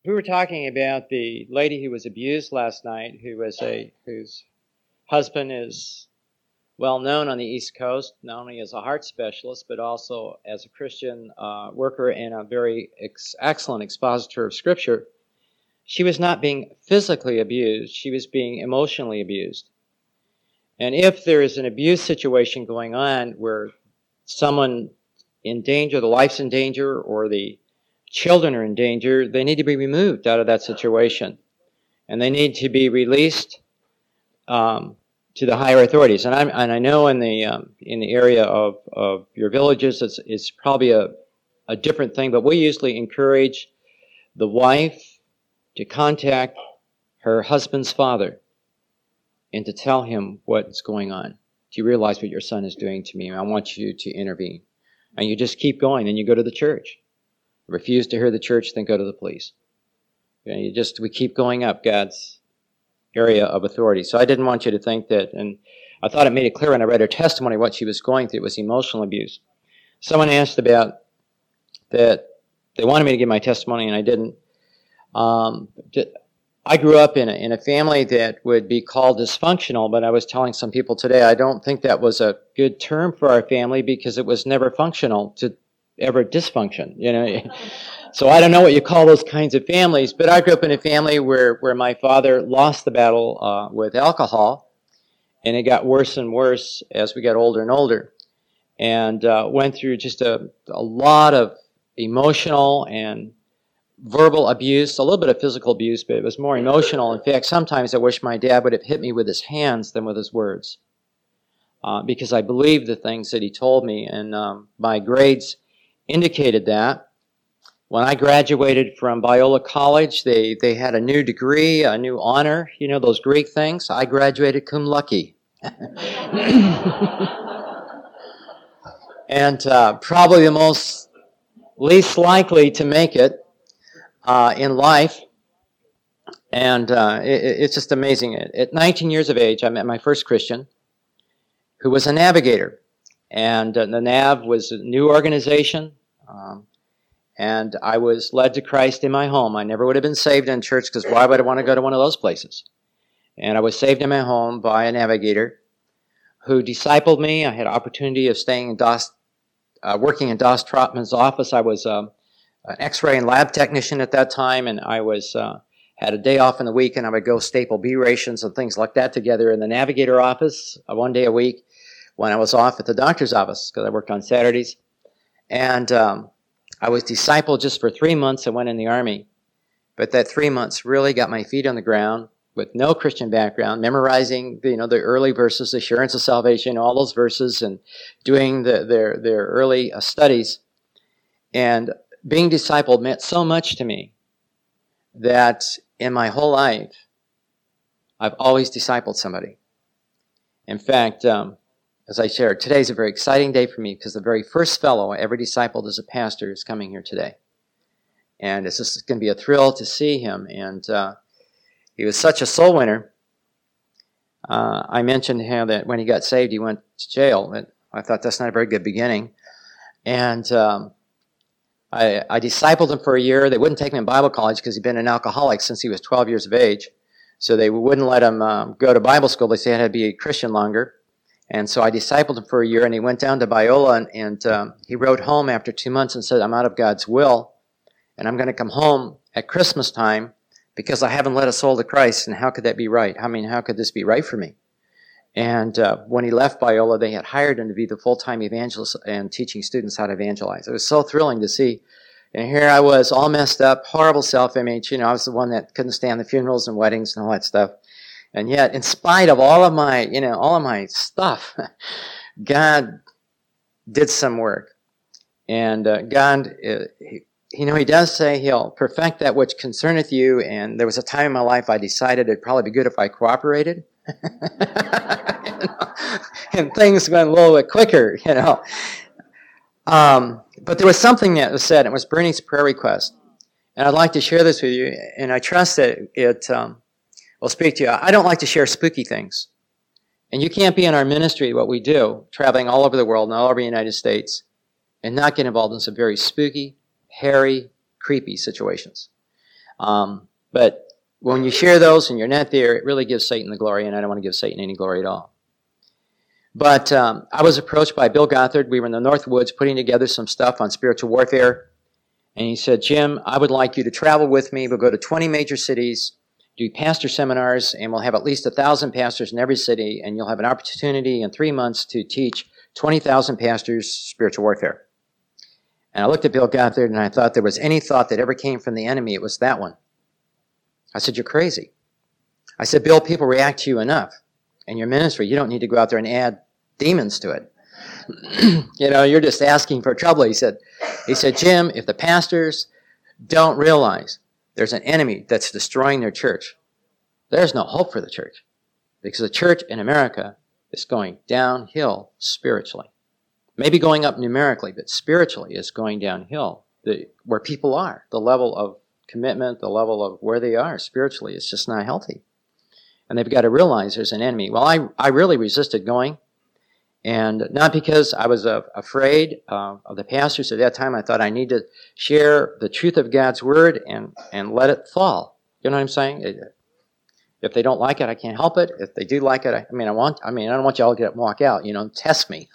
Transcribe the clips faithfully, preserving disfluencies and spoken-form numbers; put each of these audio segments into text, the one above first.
we were talking about the lady who was abused last night, who was a whose husband is well known on the East Coast, not only as a heart specialist, but also as a Christian uh, worker and a very ex- excellent expositor of Scripture. She was not being physically abused, she was being emotionally abused. And if there is an abuse situation going on where someone in danger, the life's in danger, or the children are in danger, they need to be removed out of that situation. And they need to be released um, to the higher authorities. And, I'm, and I know in the um, in the area of, of your villages, it's, it's probably a, a different thing, but we usually encourage the wife to contact her husband's father and to tell him what's going on. Do you realize what your son is doing to me? I want you to intervene. And you just keep going, and you go to the church. Refuse to hear the church, then go to the police. And you just, we keep going up God's area of authority. So I didn't want you to think that, and I thought it made it clear when I read her testimony what she was going through. It was emotional abuse. Someone asked about that, they wanted me to give my testimony, and I didn't. Um, I grew up in a, in a family that would be called dysfunctional, but I was telling some people today, I don't think that was a good term for our family because it was never functional to ever dysfunction, you know. So I don't know what you call those kinds of families, but I grew up in a family where, where my father lost the battle uh, with alcohol, and it got worse and worse as we got older and older, and uh, went through just a, a lot of emotional and verbal abuse, a little bit of physical abuse, but it was more emotional. In fact, sometimes I wish my dad would have hit me with his hands than with his words, uh, because I believed the things that he told me, and um, my grades indicated that. When I graduated from Biola College, they, they had a new degree, a new honor, you know, those Greek things. I graduated cum laude. And uh, probably the most least likely to make it Uh, in life, and uh, it, it's just amazing. At nineteen years of age, I met my first Christian, who was a navigator, and uh, the Nav was a new organization, um, and I was led to Christ in my home. I never would have been saved in church, because why would I want to go to one of those places? And I was saved in my home by a navigator who discipled me. I had opportunity of staying in Doss, uh, working in Doss Trotman's office. I was um, an X-ray and lab technician at that time, and I was uh, had a day off in the week, and I would go staple B rations and things like that together in the navigator office uh, one day a week when I was off at the doctor's office, because I worked on Saturdays. And um, I was discipled just for three months and went in the Army. But that three months really got my feet on the ground with no Christian background, memorizing the, you know, the early verses, assurance of salvation, all those verses, and doing the, their, their early uh, studies. And being discipled meant so much to me that in my whole life, I've always discipled somebody. In fact, um, as I shared, today's a very exciting day for me, because the very first fellow I ever discipled as a pastor is coming here today. And it's just going to be a thrill to see him. And uh, he was such a soul winner. Uh, I mentioned how that when he got saved, he went to jail. And I thought that's not a very good beginning. And um, I, I discipled him for a year. They wouldn't take him in Bible college because he'd been an alcoholic since he was twelve years of age. So they wouldn't let him um, go to Bible school. They said he had to be a Christian longer. And so I discipled him for a year, and he went down to Biola, and, and um, he wrote home after two months and said, I'm out of God's will, and I'm going to come home at Christmas time because I haven't led a soul to Christ, and how could that be right? I mean, how could this be right for me? And uh, when he left Biola, they had hired him to be the full-time evangelist and teaching students how to evangelize. It was so thrilling to see. And here I was, all messed up, horrible self-image. You know, I was the one that couldn't stand the funerals and weddings and all that stuff. And yet, in spite of all of my, you know, all of my stuff, God did some work. And uh, God, uh, he, you know, he does say he'll perfect that which concerneth you. And there was a time in my life I decided it'd probably be good if I cooperated. You know? And things went a little bit quicker, you know. Um, but there was something that was said. It was Bernie's prayer request. And I'd like to share this with you. And I trust that it um, will speak to you. I don't like to share spooky things. And you can't be in our ministry, what we do, traveling all over the world and all over the United States, and not get involved in some very spooky, hairy, creepy situations. Um, but when you share those and you're not there, it really gives Satan the glory, and I don't want to give Satan any glory at all. But um, I was approached by Bill Gothard. We were in the North Woods putting together some stuff on spiritual warfare. And he said, Jim, I would like you to travel with me. We'll go to twenty major cities, do pastor seminars, and we'll have at least one thousand pastors in every city, and you'll have an opportunity in three months to teach twenty thousand pastors spiritual warfare. And I looked at Bill Gothard, and I thought there was any thought that ever came from the enemy, it was that one. I said, you're crazy. I said, Bill, people react to you enough in your ministry. You don't need to go out there and add demons to it. You know, you're just asking for trouble. He said, he said, Jim, if the pastors don't realize there's an enemy that's destroying their church, there's no hope for the church. Because the church in America is going downhill spiritually. Maybe going up numerically, but spiritually is going downhill. The, where people are, the level of commitment, the level of where they are spiritually is just not healthy. And they've got to realize there's an enemy. Well, I, I really resisted going. And not because I was uh, afraid uh, of the pastors at that time. I thought I need to share the truth of God's word and, and let it fall. You know what I'm saying? It, if they don't like it, I can't help it. If they do like it, I, I mean, I want. I mean, I don't want you all to get up and walk out. You know, test me.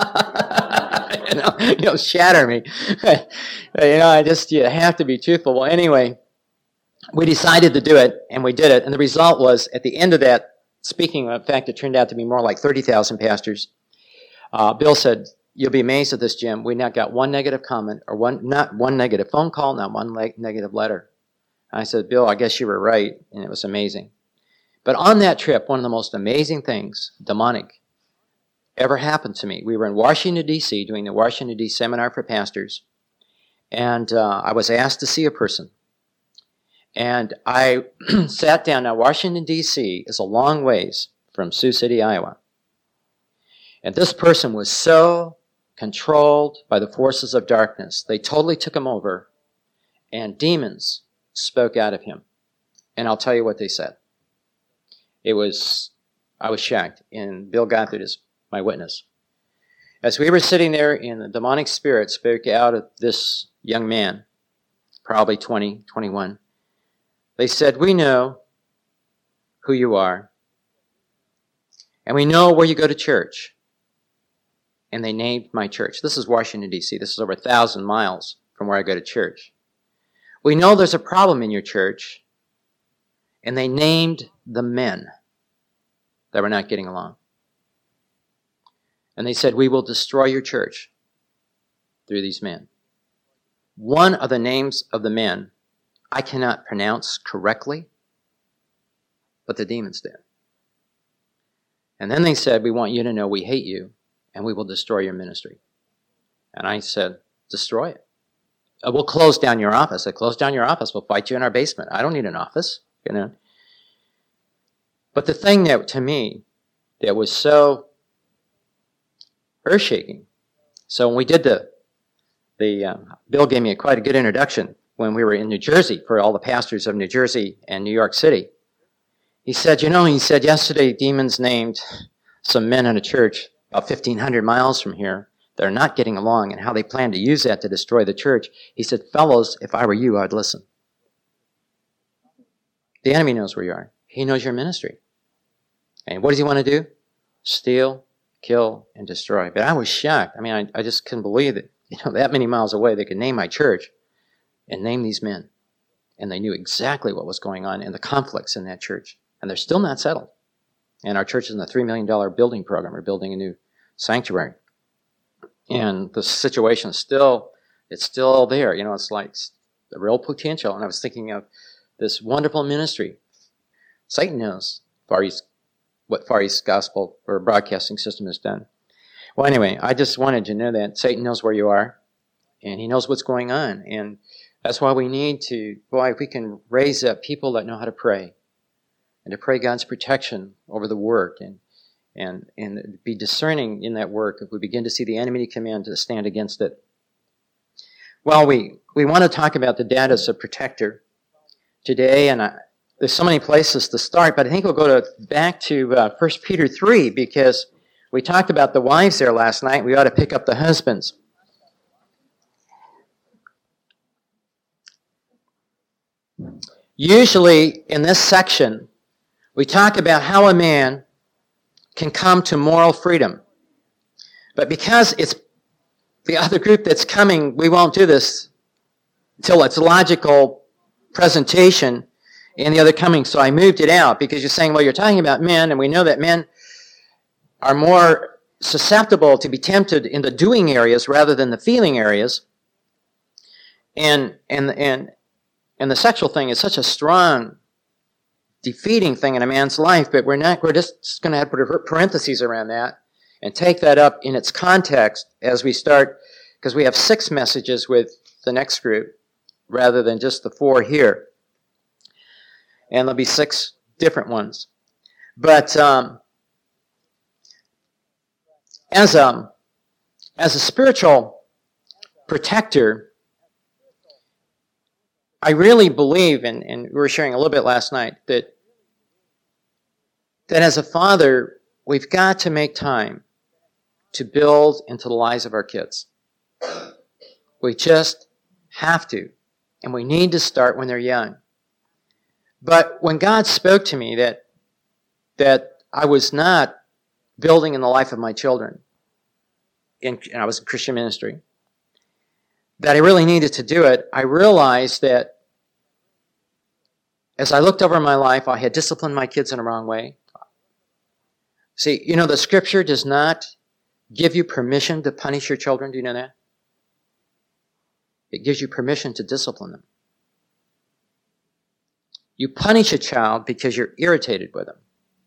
you know, you know, shatter me. you know, I just you have to be truthful. Well, anyway, we decided to do it, and we did it. And the result was, at the end of that speaking, in fact, it turned out to be more like thirty thousand pastors. Uh, Bill said, you'll be amazed at this, Jim. We not got one negative comment, or one not one negative phone call, not one le- negative letter. And I said, Bill, I guess you were right, and it was amazing. But on that trip, one of the most amazing things, demonic, ever happened to me. We were in Washington, D C, doing the Washington, D C seminar for pastors, and uh, I was asked to see a person. And I sat down. Now, Washington, D C is a long ways from Sioux City, Iowa. And this person was so controlled by the forces of darkness, they totally took him over, and demons spoke out of him. And I'll tell you what they said. It was, I was shocked, and Bill Gothard is my witness. As we were sitting there, and the demonic spirit spoke out of this young man, probably twenty, twenty-one. They said, we know who you are, and we know where you go to church. And they named my church. This is Washington, D C. This is over a thousand miles from where I go to church. We know there's a problem in your church, and they named the men that were not getting along. And they said, we will destroy your church through these men. One of the names of the men I cannot pronounce correctly, but the demons did. And then they said, we want you to know we hate you, and we will destroy your ministry. And I said, destroy it. Uh, we'll close down your office. I close down your office. We'll fight you in our basement. I don't need an office, you know. But the thing that, to me, that was so earth-shaking. So when we did the, the uh, Bill gave me a, quite a good introduction when we were in New Jersey for all the pastors of New Jersey and New York City. He said, you know, he said, yesterday demons named some men in a church about fifteen hundred miles from here that are not getting along, and how they plan to use that to destroy the church. He said, fellows, if I were you, I'd listen. The enemy knows where you are. He knows your ministry. And what does he want to do? Steal, kill, and destroy. But I was shocked. I mean, I, I just couldn't believe it. You know, that many miles away, they could name my church and name these men. And they knew exactly what was going on and the conflicts in that church. And they're still not settled. And our church is in the three million dollars building program. We're building a new sanctuary. And the situation is still, it's still there. You know, it's like the real potential. And I was thinking of this wonderful ministry. Satan knows Far East, what Far East Gospel or Broadcasting System has done. Well, anyway, I just wanted to know that Satan knows where you are, and he knows what's going on. And that's why we need to, boy, if we can raise up people that know how to pray, and to pray God's protection over the work, and and and be discerning in that work if we begin to see the enemy come in, to stand against it. Well, we, we want to talk about the dad as a protector today, and I, there's so many places to start, but I think we'll go to back to uh, First Peter three, because we talked about the wives there last night. We ought to pick up the husbands. Usually in this section, we talk about how a man can come to moral freedom. But because it's the other group that's coming, we won't do this until it's logical presentation in the other coming. So I moved it out because you're saying, well, you're talking about men, and we know that men are more susceptible to be tempted in the doing areas rather than the feeling areas. And and and and the sexual thing is such a strong, defeating thing in a man's life, but we're not. We're just going to have to put parentheses around that and take that up in its context as we start, because we have six messages with the next group rather than just the four here, and there'll be six different ones. But um, as a as a spiritual protector, I really believe, and, and we were sharing a little bit last night, that that as a father, we've got to make time to build into the lives of our kids. We just have to. And we need to start when they're young. But when God spoke to me that, that I was not building in the life of my children, in, and I was in Christian ministry, that I really needed to do it, I realized that as I looked over my life, I had disciplined my kids in the wrong way. See, you know, the scripture does not give you permission to punish your children. Do you know that? It gives you permission to discipline them. You punish a child because you're irritated with them.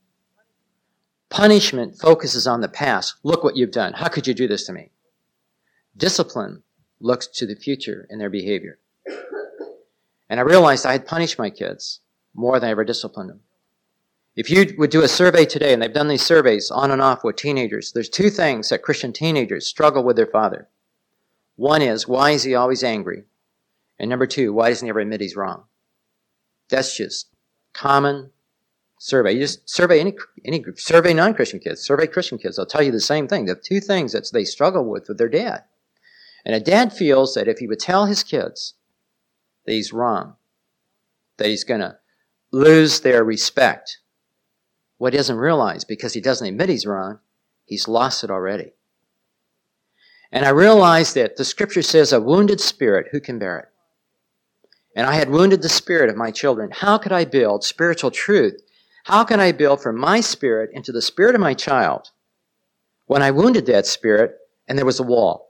Punishment focuses on the past. Look what you've done. How could you do this to me? Discipline looks to the future in their behavior. And I realized I had punished my kids more than I ever disciplined them. If you would do a survey today, and they've done these surveys on and off with teenagers, there's two things that Christian teenagers struggle with their father. One is, why is he always angry? And number two, why doesn't he ever admit he's wrong? That's just common survey. You just survey any any group, survey non-Christian kids, survey Christian kids. They'll tell you the same thing. The two things that they struggle with with their dad. And a dad feels that if he would tell his kids that he's wrong, that he's going to lose their respect. What he doesn't realize, because he doesn't admit he's wrong, he's lost it already. And I realized that the scripture says, a wounded spirit, who can bear it? And I had wounded the spirit of my children. How could I build spiritual truth? How can I build from my spirit into the spirit of my child when I wounded that spirit and there was a wall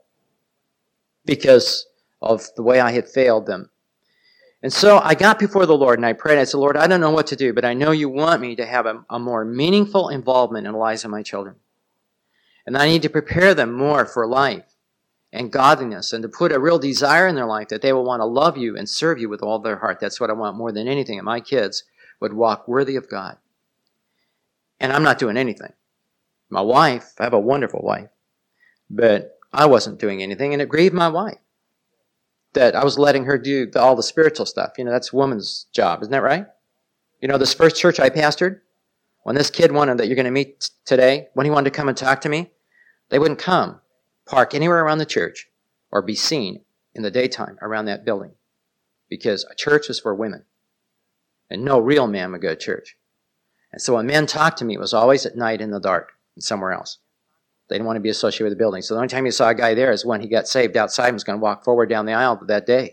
because of the way I had failed them? And so I got before the Lord and I prayed. I said, Lord, I don't know what to do, but I know you want me to have a, a more meaningful involvement in the lives of my children. And I need to prepare them more for life and godliness and to put a real desire in their life that they will want to love you and serve you with all their heart. That's what I want more than anything, that my kids would walk worthy of God. And I'm not doing anything. My wife, I have a wonderful wife, but I wasn't doing anything, and it grieved my wife that I was letting her do the, all the spiritual stuff. You know, that's a woman's job, isn't that right? You know, this first church I pastored, when this kid wanted that you're going to meet t- today, when he wanted to come and talk to me, they wouldn't come, park anywhere around the church, or be seen in the daytime around that building, because a church was for women, and no real man would go to church. And so when men talked to me, it was always at night in the dark and somewhere else. They didn't want to be associated with the building. So the only time you saw a guy there is when he got saved outside and was going to walk forward down the aisle that day.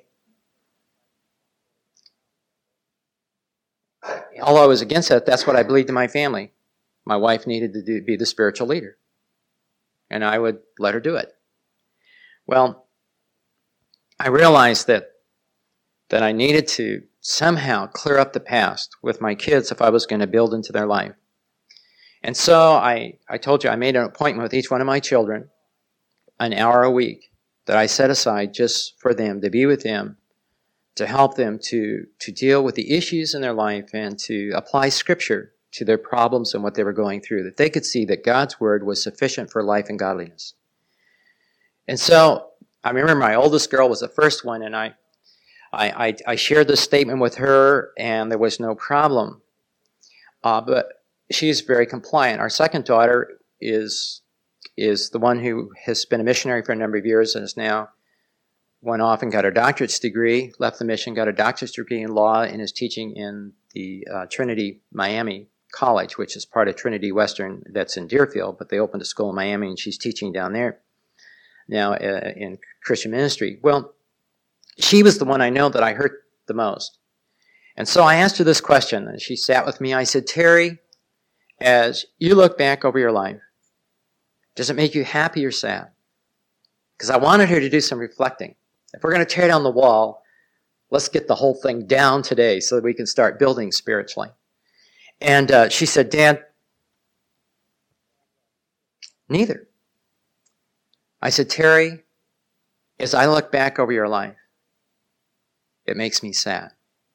Although I was against that, that's what I believed in my family. My wife needed to do, be the spiritual leader. And I would let her do it. Well, I realized that, that I needed to somehow clear up the past with my kids if I was going to build into their life. And so I, I told you I made an appointment with each one of my children, an hour a week, that I set aside just for them, to be with them, to help them to, to deal with the issues in their life and to apply Scripture to their problems and what they were going through, that they could see that God's Word was sufficient for life and godliness. And so I remember my oldest girl was the first one, and I, I, I, I shared this statement with her, and there was no problem. Uh, but she's very compliant. Our second daughter is is the one who has been a missionary for a number of years and is now went off and got her doctorate's degree, left the mission, got a doctorate's degree in law, and is teaching in the uh, Trinity Miami College, which is part of Trinity Western that's in Deerfield, but they opened a school in Miami, and she's teaching down there now uh, in Christian ministry. Well, she was the one I know that I hurt the most. And so I asked her this question, and she sat with me. I said, Terry, as you look back over your life, does it make you happy or sad? Because I wanted her to do some reflecting. If we're going to tear down the wall, let's get the whole thing down today so that we can start building spiritually. And uh, she said, Dad, neither. I said, Terry, as I look back over your life, it makes me sad.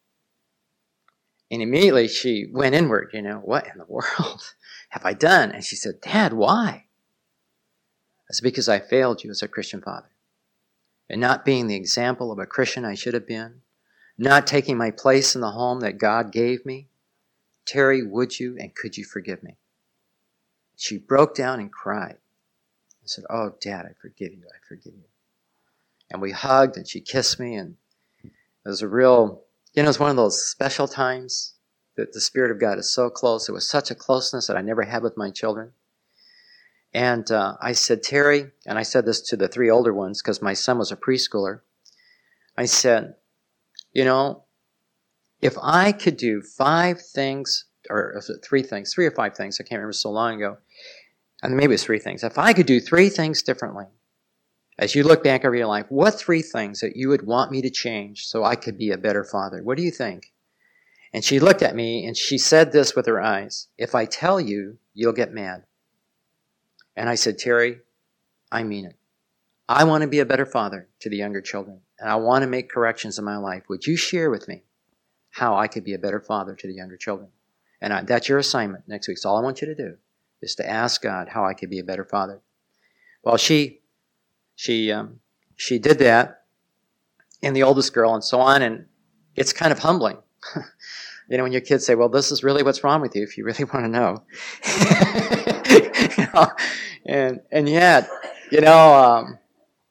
And immediately she went inward, you know, what in the world have I done? And she said, Dad, why? I said, because I failed you as a Christian father. And not being the example of a Christian I should have been. Not taking my place in the home that God gave me. Terry, would you and could you forgive me? She broke down and cried. I said, oh, Dad, I forgive you. I forgive you. And we hugged and she kissed me. And it was a real, you know, it's one of those special times that the Spirit of God is so close. It was such a closeness that I never had with my children. And uh, I said, Terry, and I said this to the three older ones because my son was a preschooler. I said, you know, if I could do five things, or is it three things, three or five things, I can't remember so long ago, and maybe it's three things. If I could do three things differently, as you look back over your life, what three things that you would want me to change so I could be a better father? What do you think? And she looked at me and she said this with her eyes, if I tell you, you'll get mad. And I said, Terry, I mean it. I want to be a better father to the younger children, and I want to make corrections in my life. Would you share with me how I could be a better father to the younger children? And I, that's your assignment next week. So all I want you to do is to ask God how I could be a better father. Well, she she um, she did that, and the oldest girl, and so on, and it's kind of humbling. You know, when your kids say, well, this is really what's wrong with you, if you really want to know. You know? And and yet, you know, um,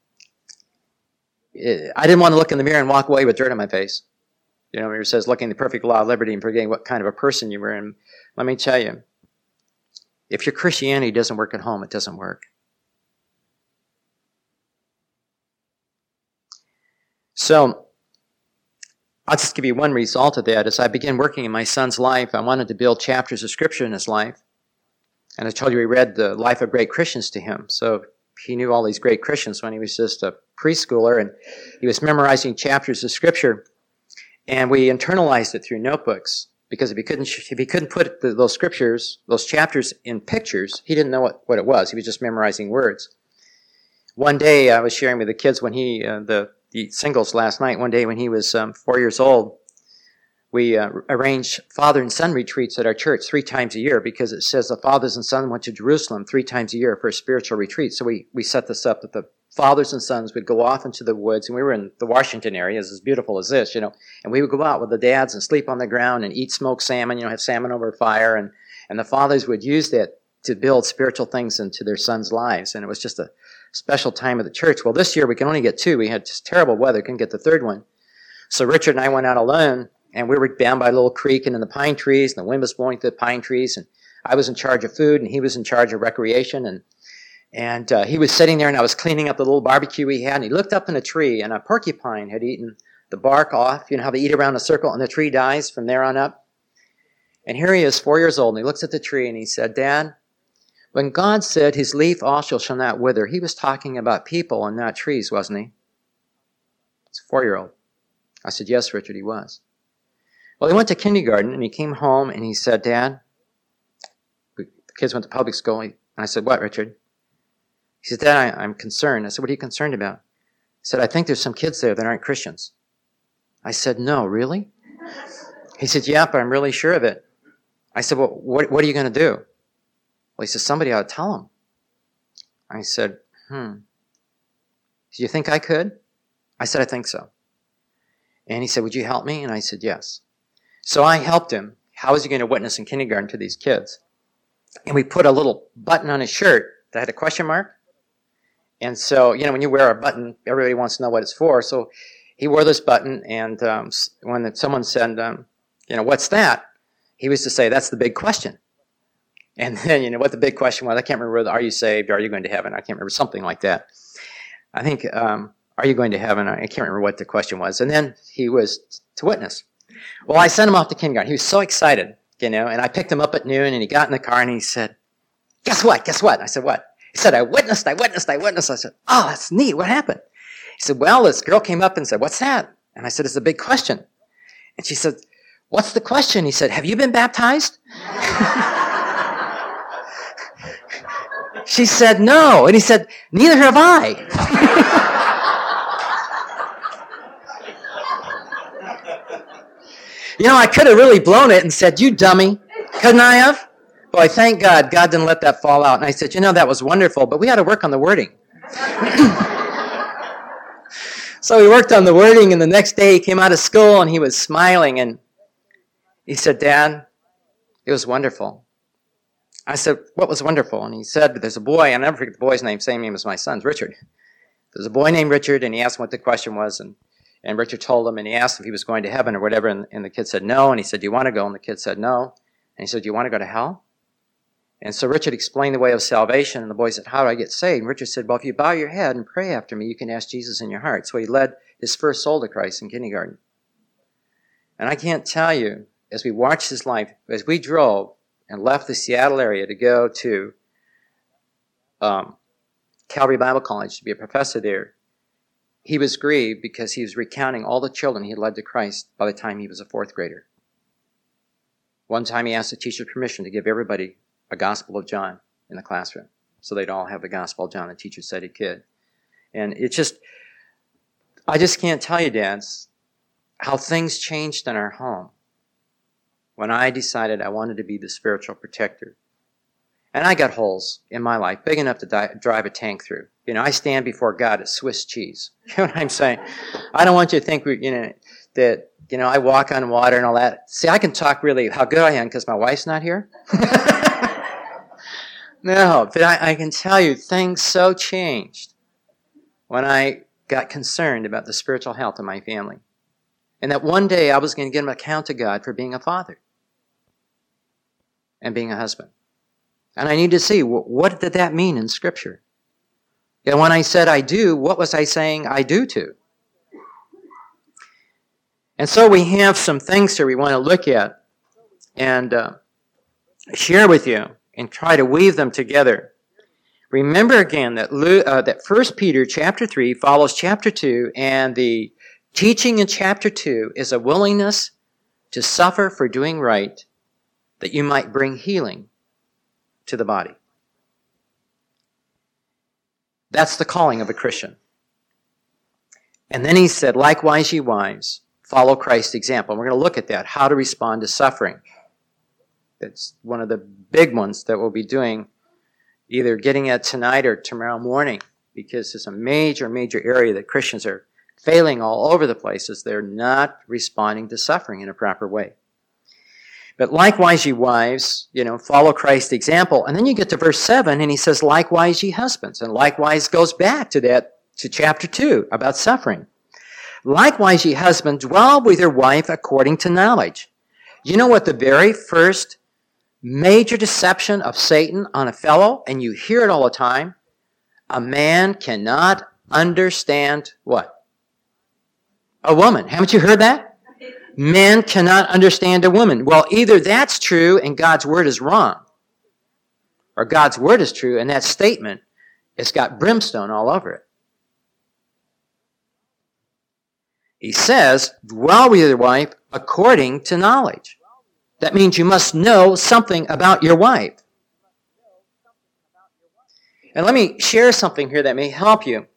it, I didn't want to look in the mirror and walk away with dirt on my face. You know, it says, looking the perfect law of liberty and forgetting what kind of a person you were. And let me tell you, if your Christianity doesn't work at home, it doesn't work. So, I'll just give you one result of that. As I began working in my son's life, I wanted to build chapters of Scripture in his life. And I told you we read the life of great Christians to him. So he knew all these great Christians when he was just a preschooler. And he was memorizing chapters of Scripture. And we internalized it through notebooks. Because if he couldn't, if he couldn't put the, those scriptures, those chapters in pictures, he didn't know what, what it was. He was just memorizing words. One day I was sharing with the kids when he, uh, the, the singles last night, one day when he was um, four years old, we uh, arranged father and son retreats at our church three times a year because it says the fathers and sons went to Jerusalem three times a year for a spiritual retreat. So we, we set this up that the fathers and sons would go off into the woods, and we were in the Washington area, as beautiful as this, you know, and we would go out with the dads and sleep on the ground and eat smoked salmon, you know, have salmon over a fire, and, and the fathers would use that to build spiritual things into their sons' lives, and it was just a special time at the church. Well, this year we can only get two. We had just terrible weather, couldn't get the third one. So Richard and I went out alone, and we were down by a little creek and in the pine trees, and the wind was blowing through the pine trees, and I was in charge of food, and he was in charge of recreation, and and uh, he was sitting there, and I was cleaning up the little barbecue we had, and he looked up in a tree, and a porcupine had eaten the bark off. You know how they eat around a circle, and the tree dies from there on up? And here he is, four years old, and he looks at the tree, and he said, Dad, when God said his leaf also shall not wither, he was talking about people and not trees, wasn't he? It's a four-year-old. I said, yes, Richard, he was. Well, he went to kindergarten, and he came home, and he said, Dad, the kids went to public school, and I said, what, Richard? He said, Dad, I, I'm concerned. I said, what are you concerned about? He said, I think there's some kids there that aren't Christians. I said, no, really? He said, yeah, but I'm really sure of it. I said, well, what, what are you going to do? Well, he said, somebody ought to tell them. I said, hmm. Do you think I could? I said, I think so. And he said, would you help me? And I said, yes. So I helped him. How was he going to witness in kindergarten to these kids? And we put a little button on his shirt that had a question mark. And so, you know, when you wear a button, everybody wants to know what it's for. So he wore this button, and um, when someone said, um, you know, what's that? He was to say, that's the big question. And then, you know, what the big question was, I can't remember, are you saved? Are you going to heaven? I can't remember, something like that. I think, um, are you going to heaven? I can't remember what the question was. And then he was to witness. Well, I sent him off to kindergarten. He was so excited, you know, and I picked him up at noon, and he got in the car, and he said, guess what? Guess what? I said, what? He said, I witnessed, I witnessed, I witnessed. I said, oh, that's neat. What happened? He said, well, this girl came up and said, what's that? And I said, it's a big question. And she said, what's the question? He said, have you been baptized? She said, no. And he said, neither have I. You know, I could have really blown it and said, you dummy. Couldn't I have? Boy, thank God, God didn't let that fall out. And I said, you know, that was wonderful, but we had to work on the wording. So we worked on the wording, and the next day he came out of school, and he was smiling, and he said, Dad, it was wonderful. I said, what was wonderful? And he said, there's a boy, I'll never forget the boy's name, same name as my son's, Richard. There's a boy named Richard, and he asked him what the question was, and, and Richard told him, and he asked if he was going to heaven or whatever, and, and the kid said no, and he said, do you want to go? And the kid said no. And he said, do you want to go to hell? And so Richard explained the way of salvation, and the boy said, how do I get saved? And Richard said, well, if you bow your head and pray after me, you can ask Jesus in your heart. So he led his first soul to Christ in kindergarten. And I can't tell you, as we watched his life, as we drove and left the Seattle area to go to um, Calvary Bible College to be a professor there, he was grieved because he was recounting all the children he had led to Christ by the time he was a fourth grader. One time he asked the teacher permission to give everybody a Gospel of John in the classroom, so they'd all have the Gospel of John. The teacher said he could. And it just, I just can't tell you, dads, how things changed in our home when I decided I wanted to be the spiritual protector. And I got holes in my life big enough to di- drive a tank through. You know, I stand before God as Swiss cheese. You know what I'm saying? I don't want you to think, we, you know, that, you know, I walk on water and all that. See, I can talk really how good I am because my wife's not here. No, but I, I can tell you things so changed when I got concerned about the spiritual health of my family. And that one day I was going to give an account to God for being a father and being a husband. And I need to see, what did that mean in Scripture? And when I said I do, what was I saying I do to? And so we have some things here we want to look at and uh, share with you and try to weave them together. Remember again that Luke, uh, that First Peter chapter three follows chapter two, and the teaching in chapter two is a willingness to suffer for doing right, that you might bring healing to the body. That's the calling of a Christian. And then he said, likewise, ye wives, follow Christ's example. And we're going to look at that, how to respond to suffering. That's one of the big ones that we'll be doing, either getting at tonight or tomorrow morning, because it's a major, major area that Christians are failing all over the place, is they're not responding to suffering in a proper way. But likewise, ye wives, you know, follow Christ's example. And then you get to verse seven, and he says, likewise, ye husbands. And likewise goes back to that, to chapter two, about suffering. Likewise, ye husbands, dwell with your wife according to knowledge. You know what the very first major deception of Satan on a fellow, and you hear it all the time, a man cannot understand what? A woman. Haven't you heard that? Men cannot understand a woman. Well, either that's true and God's word is wrong, or God's word is true and that statement has got brimstone all over it. He says, dwell with your wife according to knowledge. That means you must know something about your wife. And let me share something here that may help you.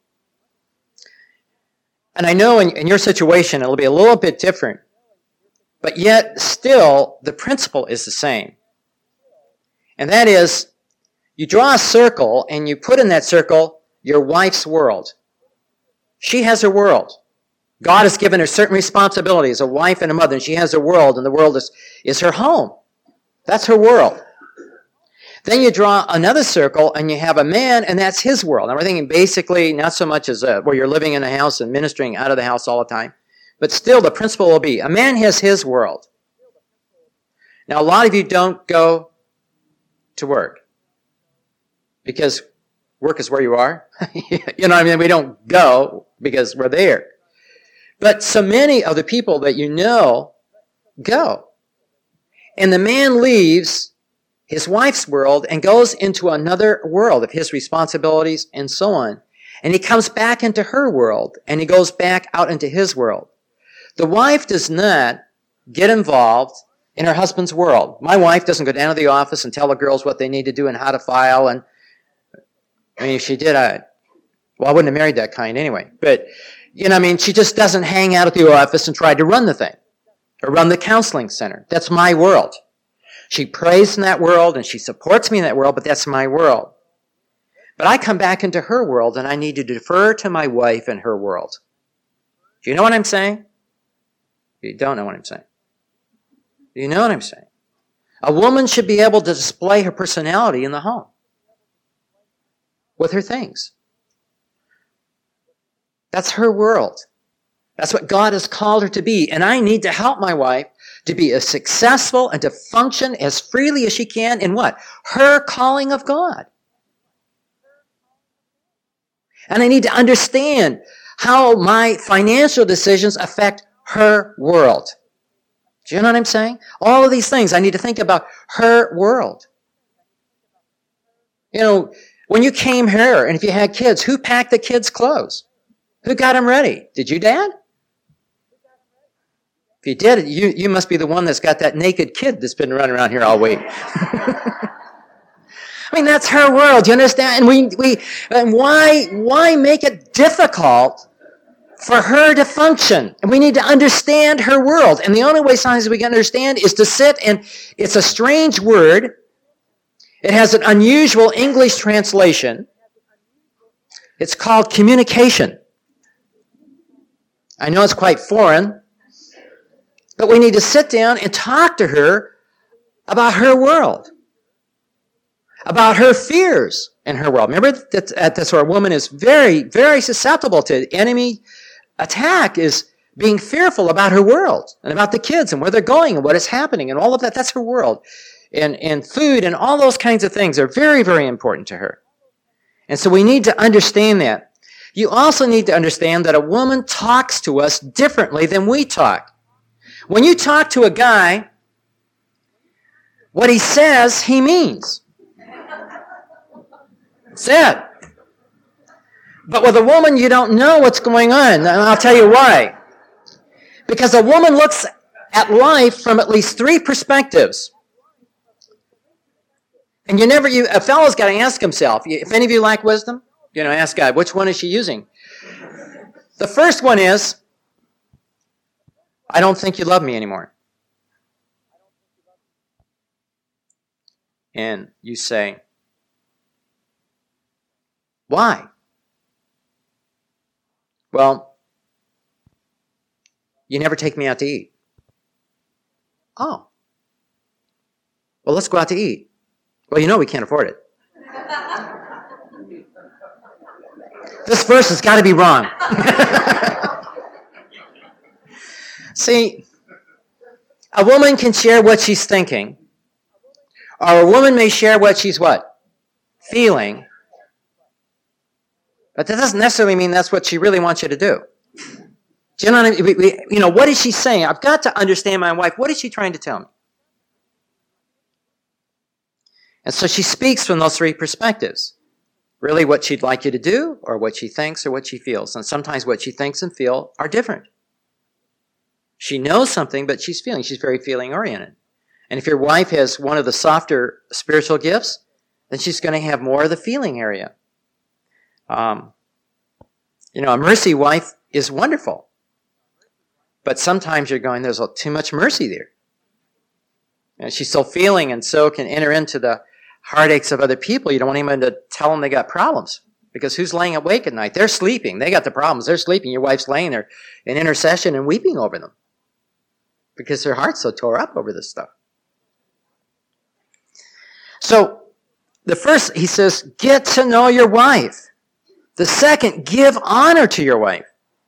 And I know in, in your situation it'll be a little bit different, but yet still the principle is the same. And that is, you draw a circle and you put in that circle your wife's world. She has her world. God has given her certain responsibilities, a wife and a mother, and she has a world, and the world is, is her home. That's her world. Then you draw another circle and you have a man, and that's his world. And we're thinking basically not so much as a, where you're living in a house and ministering out of the house all the time, but still the principle will be a man has his world. Now, a lot of you don't go to work because work is where you are. You know what I mean? We don't go because we're there. But so many of the people that you know go. And the man leaves his wife's world and goes into another world of his responsibilities and so on. And he comes back into her world and he goes back out into his world. The wife does not get involved in her husband's world. My wife doesn't go down to the office and tell the girls what they need to do and how to file. And I mean, if she did, I, well, I wouldn't have married that kind anyway. But, you know, I mean, she just doesn't hang out at the office and try to run the thing or run the counseling center. That's my world. She prays in that world and she supports me in that world, but that's my world. But I come back into her world and I need to defer to my wife in her world. Do you know what I'm saying? You don't know what I'm saying. Do you know what I'm saying? A woman should be able to display her personality in the home with her things. That's her world. That's what God has called her to be. And I need to help my wife to be as successful and to function as freely as she can in what? Her calling of God. And I need to understand how my financial decisions affect her world. Do you know what I'm saying? All of these things, I need to think about her world. You know, when you came here and if you had kids, who packed the kids' clothes? Who got them ready? Did you, Dad? If you did, you, you must be the one that's got that naked kid that's been running around here all week. I mean, that's her world. Do you understand? And we we and why why make it difficult for her to function? And we need to understand her world. And the only way sometimes we can understand is to sit and it's a strange word. It has an unusual English translation. It's called communication. I know it's quite foreign, but we need to sit down and talk to her about her world, about her fears in her world. Remember that that's where a woman is very, very susceptible to enemy attack, is being fearful about her world and about the kids and where they're going and what is happening and all of that. That's her world. And, and food and all those kinds of things are very, very important to her. And so we need to understand that. You also need to understand that a woman talks to us differently than we talk. When you talk to a guy, what he says, he means. That's it. But with a woman, you don't know what's going on, and I'll tell you why. Because a woman looks at life from at least three perspectives. And you never, you, a fellow's got to ask himself, if any of you lack wisdom, you know, ask God, which one is she using? The first one is, I don't think you love me anymore. And you say, why? Well, you never take me out to eat. Oh. Well, let's go out to eat. Well, you know we can't afford it. This verse has got to be wrong. See, a woman can share what she's thinking, or a woman may share what she's what? Feeling. But that doesn't necessarily mean that's what she really wants you to do. Do you know what I mean? We, we, you know, what is she saying? I've got to understand my wife. What is she trying to tell me? And so she speaks from those three perspectives. Really what she'd like you to do, or what she thinks, or what she feels. And sometimes what she thinks and feels are different. She knows something, but she's feeling. She's very feeling-oriented. And if your wife has one of the softer spiritual gifts, then she's going to have more of the feeling area. Um, you know, a mercy wife is wonderful. But sometimes you're going, there's too much mercy there. And she's so feeling and so can enter into the heartaches of other people. You don't want anyone to tell them they got problems. Because who's laying awake at night? They're sleeping. They got the problems. They're sleeping. Your wife's laying there in intercession and weeping over them. Because her heart's so tore up over this stuff. So, The first, he says, get to know your wife. The second, give honor to your wife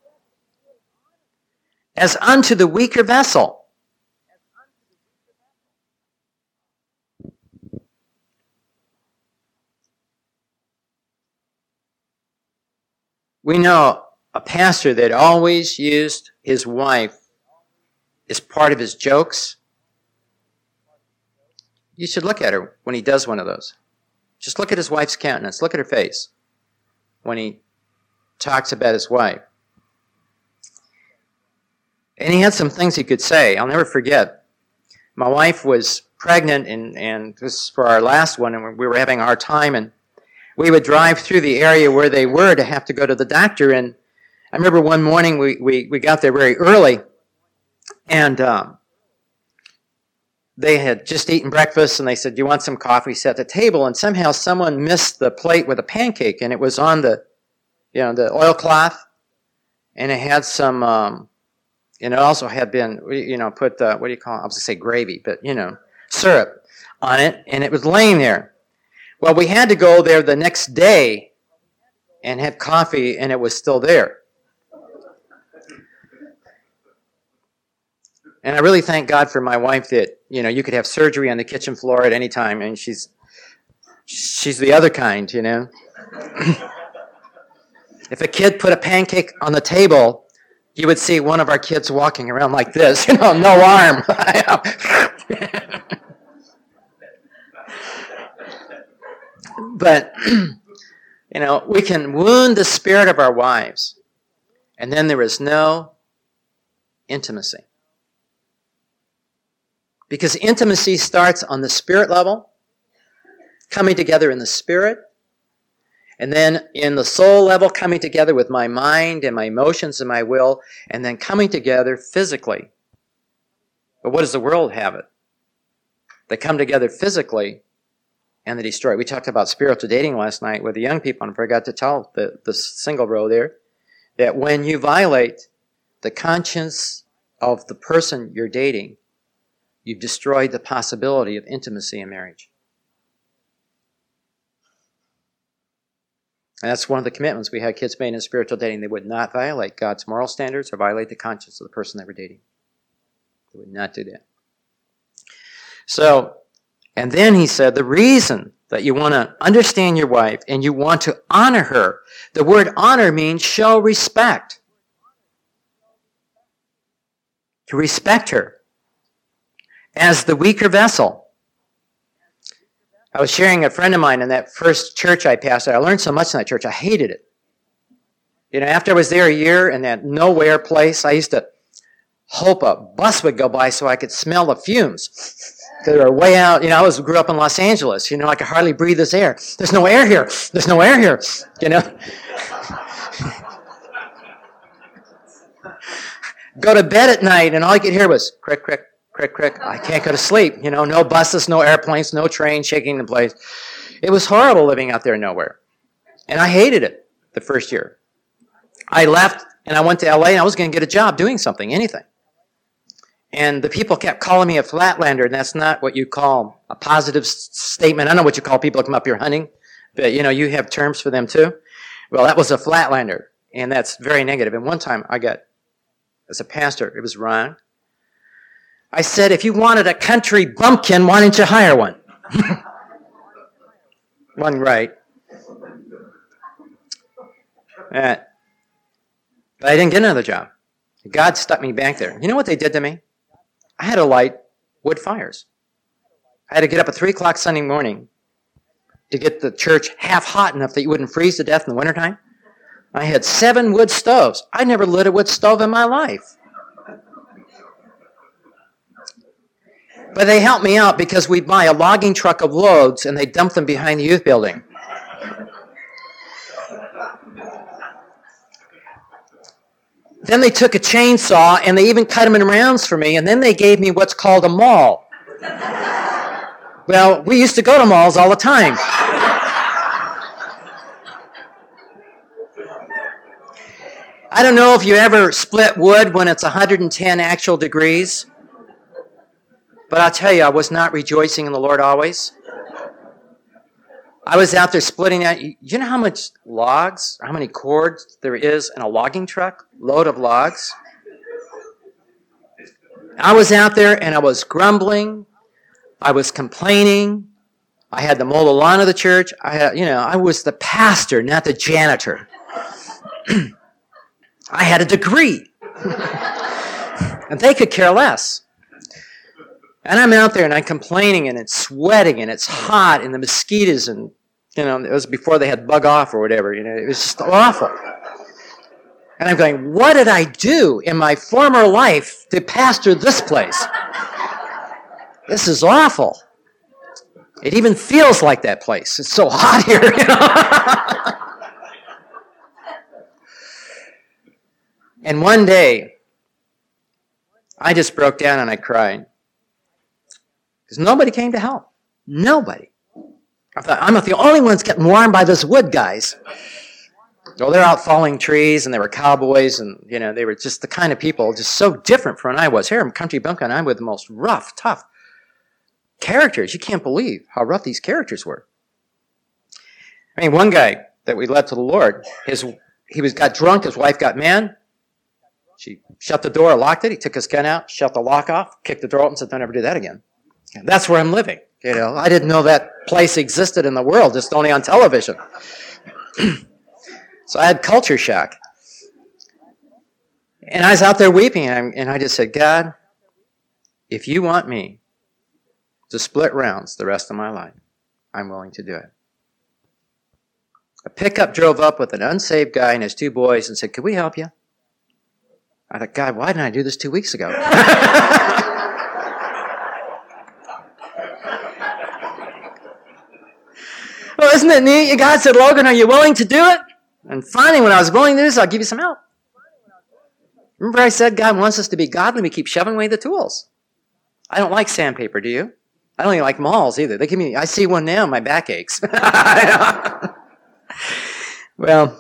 as unto the weaker vessel. We know a pastor that always used his wife as part of his jokes. You should look at her when he does one of those. Just look at his wife's countenance. Look at her face when he talks about his wife. And he had some things he could say. I'll never forget. My wife was pregnant, and, and this is for our last one, and we were having a hard time, and we would drive through the area where they were to have to go to the doctor. And I remember one morning we, we, we got there very early, and um, they had just eaten breakfast, and they said, do you want some coffee? Set the table, and somehow someone missed the plate with a pancake, and it was on the, you know, the oilcloth, and it had some, um, and it also had been, you know, put, uh, what do you call it? I was going to say gravy, but, you know, syrup on it, and it was laying there. Well, we had to go there the next day and have coffee, and it was still there. And I really thank God for my wife that, you know, you could have surgery on the kitchen floor at any time, and she's she's the other kind, you know. If a kid put a pancake on the table, you would see one of our kids walking around like this, you know, no arm. But, you know, we can wound the spirit of our wives, and then there is no intimacy. Because intimacy starts on the spirit level, coming together in the spirit, and then in the soul level, coming together with my mind and my emotions and my will, and then coming together physically. But what does the world have it? They come together physically, and they destroy. We talked about spiritual dating last night with the young people, and I forgot to tell the, the single row there that when you violate the conscience of the person you're dating, you've destroyed the possibility of intimacy in marriage. And that's one of the commitments we had kids made in spiritual dating. They would not violate God's moral standards or violate the conscience of the person they were dating. They would not do that. So, and then he said, the reason that you want to understand your wife and you want to honor her, the word honor means show respect. To respect her as the weaker vessel. I was sharing a friend of mine in that first church I pastored. I learned so much in that church. I hated it. You know, after I was there a year in that nowhere place, I used to hope a bus would go by so I could smell the fumes. They were way out. You know, I was grew up in Los Angeles. You know, I could hardly breathe this air. There's no air here. There's no air here. You know. Go to bed at night, and all you could hear was crick, crick, crick, crick. I can't go to sleep. You know, no buses, no airplanes, no train shaking the place. It was horrible living out there nowhere. And I hated it the first year. I left, and I went to L A, and I was going to get a job doing something, anything. And the people kept calling me a flatlander, and that's not what you call a positive s- statement. I don't know what you call people who come up here hunting, but, you know, you have terms for them too. Well, that was a flatlander, and that's very negative. And one time I got, as a pastor, it was wrong. I said, if you wanted a country bumpkin, why didn't you hire one? One right. Uh, but I didn't get another job. God stuck me back there. You know what they did to me? I had to light wood fires. I had to get up at three o'clock Sunday morning to get the church half hot enough that you wouldn't freeze to death in the wintertime. I had seven wood stoves. I never lit a wood stove in my life. But they helped me out because we'd buy a logging truck of loads and they'd dump them behind the youth building. Then they took a chainsaw and they even cut them in rounds for me, and then they gave me what's called a maul. Well, we used to go to malls all the time. I don't know if you ever split wood when it's one hundred ten actual degrees, but I'll tell you, I was not rejoicing in the Lord always. I was out there splitting out. You know how much logs, how many cords there is in a logging truck? Load of logs. I was out there and I was grumbling. I was complaining. I had to mow the lawn of the church. I had, you know, I was the pastor, not the janitor. I had a degree. And they could care less. And I'm out there and I'm complaining and it's sweating and it's hot and the mosquitoes and, you know, it was before they had bug off or whatever, you know, it was just awful. And I'm going, what did I do in my former life to pastor this place? This is awful. It even feels like that place. It's so hot here, you know. And one day, I just broke down and I cried. Because nobody came to help. Nobody. I thought, I'm not the only one that's getting warmed by this wood, guys. Well, they're out falling trees, and they were cowboys, and, you know, they were just the kind of people, just so different from when I was. Here in Country Bumpkin, I'm with the most rough, tough characters. You can't believe how rough these characters were. I mean, one guy that we led to the Lord, his he was got drunk, his wife got mad. She shut the door, locked it, he took his gun out, shut the lock off, kicked the door open, said, don't ever do that again. And that's where I'm living. You know, I didn't know that place existed in the world, just only on television. So I had culture shock. And I was out there weeping, and I, and I just said, God, if you want me to split rounds the rest of my life, I'm willing to do it. A pickup drove up with an unsaved guy and his two boys and said, could we help you? I thought, God, why didn't I do this two weeks ago? Well, isn't it neat? God said, Logan, are you willing to do it? And finally, when I was willing to do this, I'll give you some help. Remember I said God wants us to be godly. We keep shoving away the tools. I don't like sandpaper, do you? I don't even like malls either. They give me, I see one now, my back aches. Well,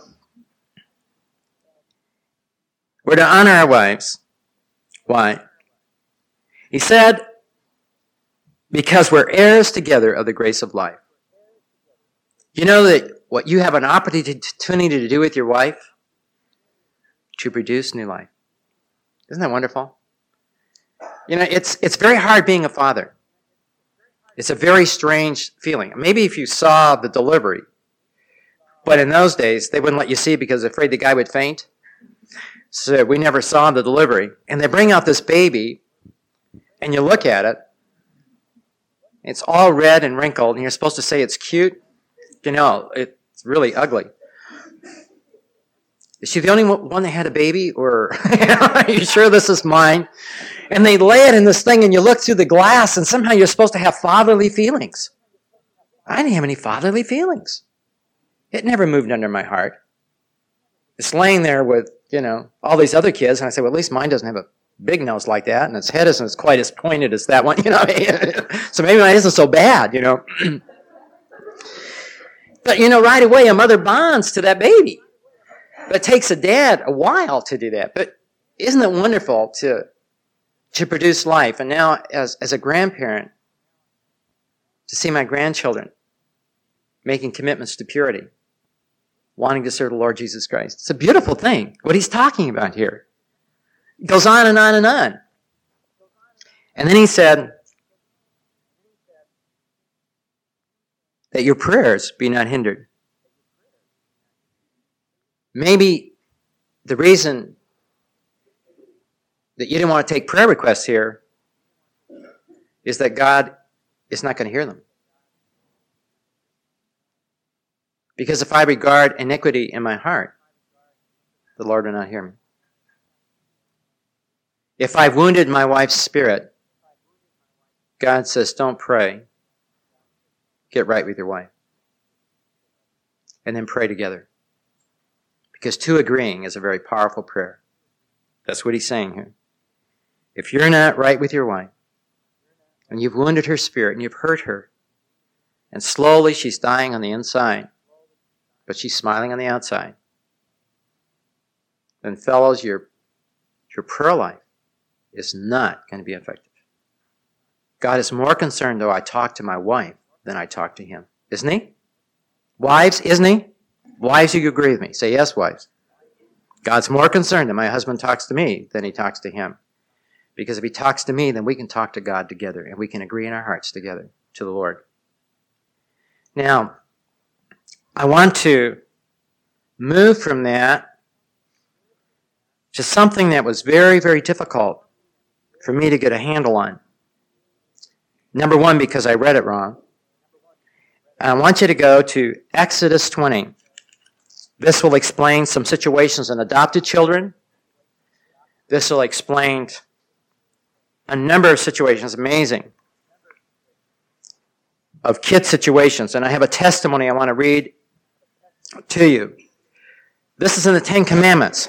we're to honor our wives. Why? He said, because we're heirs together of the grace of life. You know that what you have an opportunity to do with your wife? To produce new life. Isn't that wonderful? You know, it's it's very hard being a father. It's a very strange feeling. Maybe if you saw the delivery, but in those days, they wouldn't let you see because they're afraid the guy would faint. So we never saw the delivery. And they bring out this baby, and you look at it, it's all red and wrinkled, and you're supposed to say it's cute. You know, it's really ugly. Is she the only one that had a baby? Or are you sure this is mine? And they lay it in this thing, and you look through the glass, and somehow you're supposed to have fatherly feelings. I didn't have any fatherly feelings. It never moved under my heart. It's laying there with, you know, all these other kids, and I say, well, at least mine doesn't have a big nose like that, and its head isn't quite as pointed as that one, you know. So maybe mine isn't so bad, you know. But, you know, right away, a mother bonds to that baby. But it takes a dad a while to do that. But isn't it wonderful to to produce life? And now, as, as a grandparent, to see my grandchildren making commitments to purity, wanting to serve the Lord Jesus Christ. It's a beautiful thing, what he's talking about here. It goes on and on and on. And then he said, that your prayers be not hindered. Maybe the reason that you didn't want to take prayer requests here is that God is not going to hear them. Because if I regard iniquity in my heart, the Lord will not hear me. If I've wounded my wife's spirit, God says, don't pray. Get right with your wife. And then pray together. Because two agreeing is a very powerful prayer. That's what he's saying here. If you're not right with your wife, and you've wounded her spirit, and you've hurt her, and slowly she's dying on the inside, but she's smiling on the outside, then fellows, your, your prayer life is not going to be effective. God is more concerned, though, I talk to my wife than I talk to him. Isn't he? Wives, isn't he? Wives, you agree with me? Say yes, wives. God's more concerned that my husband talks to me than he talks to him. Because if he talks to me, then we can talk to God together, and we can agree in our hearts together to the Lord. Now, I want to move from that to something that was very, very difficult for me to get a handle on. Number one, because I read it wrong. I want you to go to Exodus twenty. This will explain some situations in adopted children. This will explain a number of situations, amazing, of kid situations. And I have a testimony I want to read to you. This is in the Ten Commandments.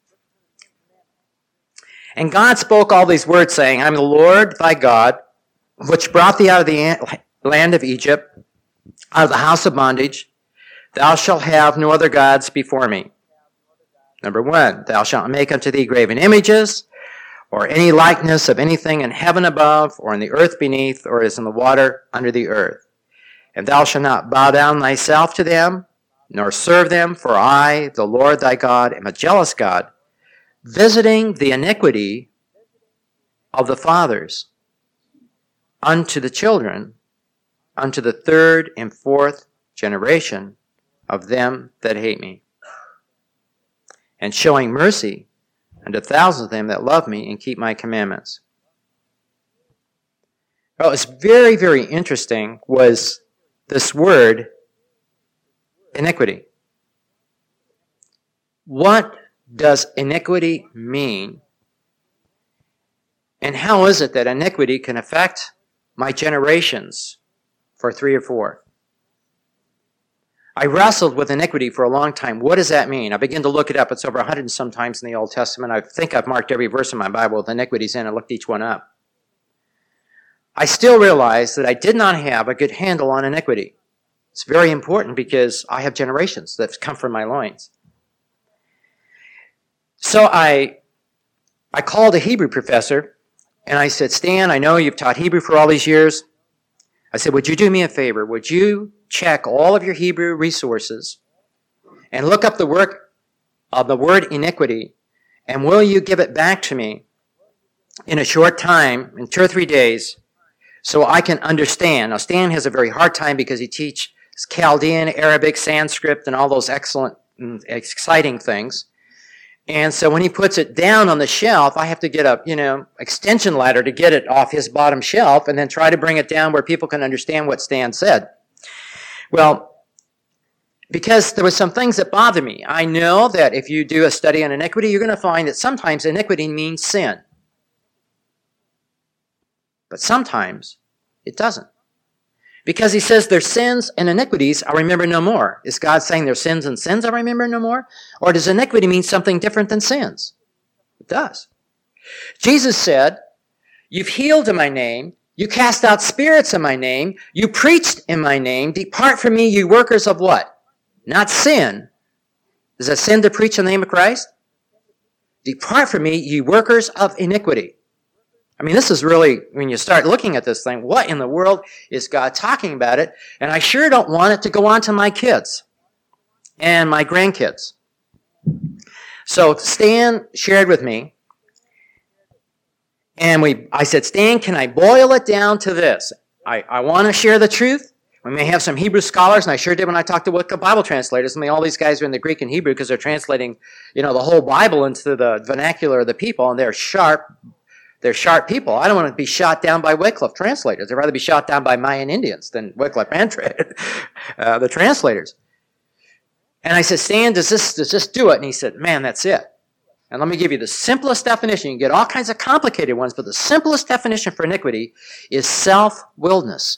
And God spoke all these words, saying, I am the Lord thy God, which brought thee out of the land of Egypt, out of the house of bondage. Thou shalt have no other gods before me. Number one, thou shalt not make unto thee graven images, or any likeness of anything in heaven above, or in the earth beneath, or is in the water under the earth. And thou shalt not bow down thyself to them, nor serve them, for I, the Lord thy God, am a jealous God, visiting the iniquity of the fathers unto the children, unto the third and fourth generation of them that hate me, and showing mercy unto thousands of them that love me and keep my commandments. Well, what's very, very interesting was this word, iniquity. What does iniquity mean? And how is it that iniquity can affect my generations for three or four? I wrestled with iniquity for a long time. What does that mean? I began to look it up. It's over a hundred and some times in the Old Testament. I think I've marked every verse in my Bible with iniquities in. I looked each one up. I still realize that I did not have a good handle on iniquity. It's very important because I have generations that come from my loins. So I, I called a Hebrew professor, and I said, Stan, I know you've taught Hebrew for all these years. I said, would you do me a favor? Would you check all of your Hebrew resources and look up the work of the word iniquity, and will you give it back to me in a short time, in two or three days, so I can understand? Now, Stan has a very hard time because he teaches Chaldean, Arabic, Sanskrit, and all those excellent and exciting things. And so when he puts it down on the shelf, I have to get a, you know, extension ladder to get it off his bottom shelf and then try to bring it down where people can understand what Stan said. Well, because there were some things that bother me. I know that if you do a study on iniquity, you're going to find that sometimes iniquity means sin. But sometimes it doesn't. Because he says their sins and iniquities I remember no more. Is God saying their sins and sins I remember no more? Or does iniquity mean something different than sins? It does. Jesus said, you've healed in my name. You cast out spirits in my name. You preached in my name. Depart from me, you workers of what? Not sin. Is it sin to preach in the name of Christ? Depart from me, you workers of iniquity. I mean, this is really, when you start looking at this thing, what in the world is God talking about it? And I sure don't want it to go on to my kids and my grandkids. So Stan shared with me, and we, I said, Stan, can I boil it down to this? I, I want to share the truth. We may have some Hebrew scholars, and I sure did when I talked to Wicca Bible translators. I mean, all these guys are in the Greek and Hebrew because they're translating, you know, the whole Bible into the vernacular of the people, and they're sharp. They're sharp people. I don't want to be shot down by Wycliffe translators. I'd rather be shot down by Mayan Indians than Wycliffe and uh, the translators. And I said, Stan, does this, does this do it? And he said, man, that's it. And let me give you the simplest definition. You can get all kinds of complicated ones, but the simplest definition for iniquity is self-willedness.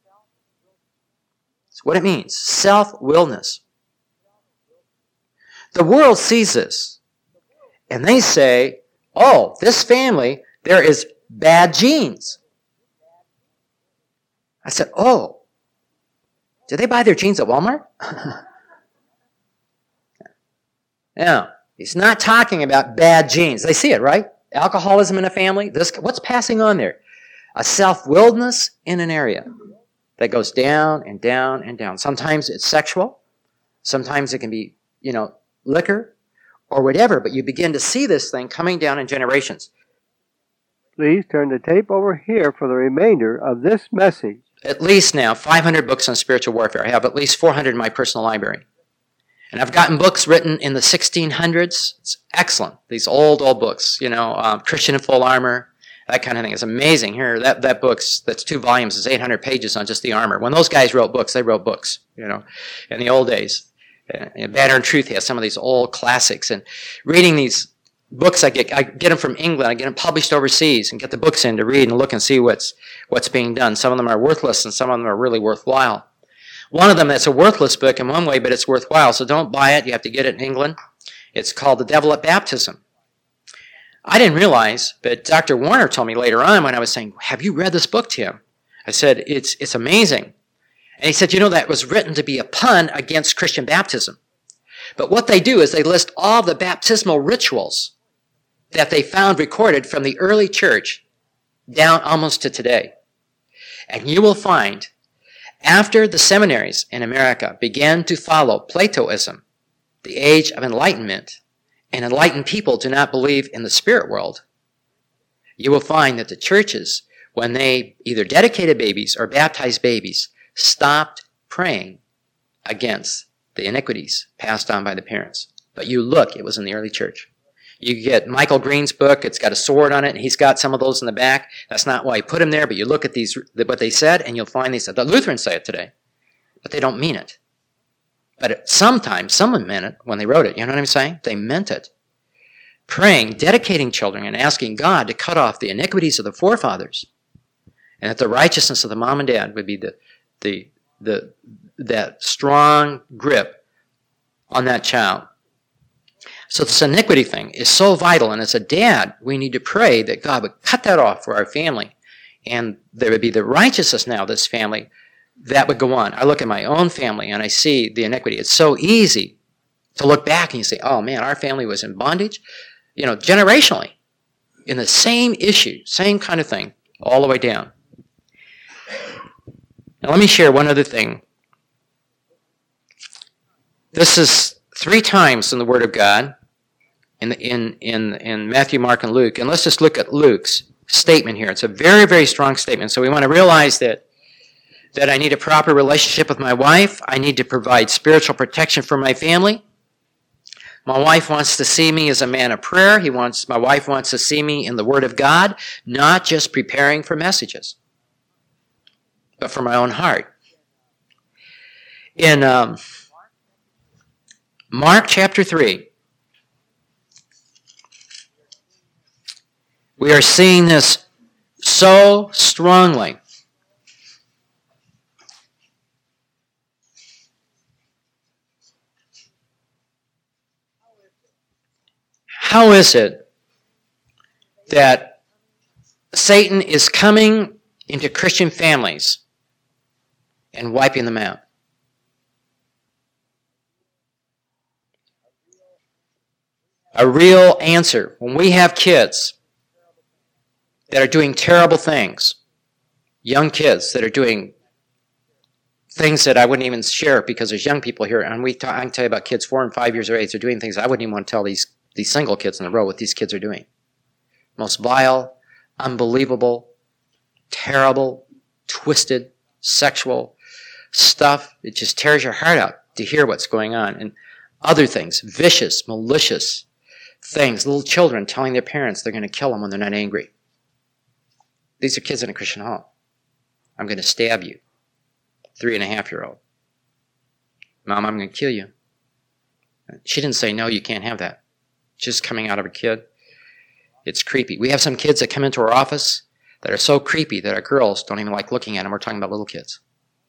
That's what it means, self-willedness. The world sees this, and they say, oh, this family, there is bad genes. I said, oh, did they buy their genes at Walmart? No, he's not talking about bad genes. They see it, right? Alcoholism in a family. This, what's passing on there? A self-willedness in an area that goes down and down and down. Sometimes it's sexual. Sometimes it can be, you know, liquor or whatever, but you begin to see this thing coming down in generations. Please turn the tape over here for the remainder of this message. At least now, five hundred books on spiritual warfare. I have at least four hundred in my personal library. And I've gotten books written in the sixteen hundreds. It's excellent. These old, old books, you know, um, Christian in Full Armor, that kind of thing. It's amazing. Here, that, that book's, that's two volumes, is eight hundred pages on just the armor. When those guys wrote books, they wrote books, you know, in the old days. And Banner and Truth has some of these old classics. And reading these books, I get I get them from England. I get them published overseas and get the books in to read and look and see what's what's being done. Some of them are worthless and some of them are really worthwhile. One of them that's a worthless book in one way, but it's worthwhile, so don't buy it. You have to get it in England. It's called The Devil at Baptism. I didn't realize, but Doctor Warner told me later on when I was saying, have you read this book, Tim? I said, it's it's amazing. And he said, you know, that was written to be a pun against Christian baptism. But what they do is they list all the baptismal rituals that they found recorded from the early church down almost to today. And you will find, after the seminaries in America began to follow Platoism, the age of enlightenment, and enlightened people do not believe in the spirit world, you will find that the churches, when they either dedicated babies or baptized babies, stopped praying against the iniquities passed on by the parents. But you look, it was in the early church. You get Michael Green's book, it's got a sword on it, and he's got some of those in the back. That's not why he put them there, but you look at these, what they said, and you'll find they said, the Lutherans say it today, but they don't mean it. But it, sometimes someone meant it when they wrote it. You know what I'm saying? They meant it. Praying, dedicating children, and asking God to cut off the iniquities of the forefathers, and that the righteousness of the mom and dad would be the the the that strong grip on that child. So this iniquity thing is so vital, and as a dad, we need to pray that God would cut that off for our family, and there would be the righteousness now of this family that would go on. I look at my own family, and I see the iniquity. It's so easy to look back and you say, oh man, our family was in bondage, you know, generationally, in the same issue, same kind of thing, all the way down. Now let me share one other thing. This is three times in the Word of God, in, in, in, in Matthew, Mark, and Luke. And let's just look at Luke's statement here. It's a very, very strong statement. So we want to realize that, that I need a proper relationship with my wife. I need to provide spiritual protection for my family. My wife wants to see me as a man of prayer. He wants, my wife wants to see me in the Word of God, not just preparing for messages, but for my own heart. In um, Mark chapter three, we are seeing this so strongly. How is it that Satan is coming into Christian families and wiping them out? A real answer. When we have kids that are doing terrible things, young kids that are doing things that I wouldn't even share because there's young people here, and we talk, I can tell you about kids four and five years of age, they're doing things I wouldn't even want to tell these, these single kids in the row what these kids are doing. Most vile, unbelievable, terrible, twisted, sexual stuff. It just tears your heart out to hear what's going on. And other things, vicious, malicious things. Little children telling their parents they're going to kill them when they're not angry. These are kids in a Christian home. I'm going to stab you. Three and a half year old. Mom, I'm going to kill you. She didn't say, no, you can't have that. Just coming out of a kid. It's creepy. We have some kids that come into our office that are so creepy that our girls don't even like looking at them. We're talking about little kids.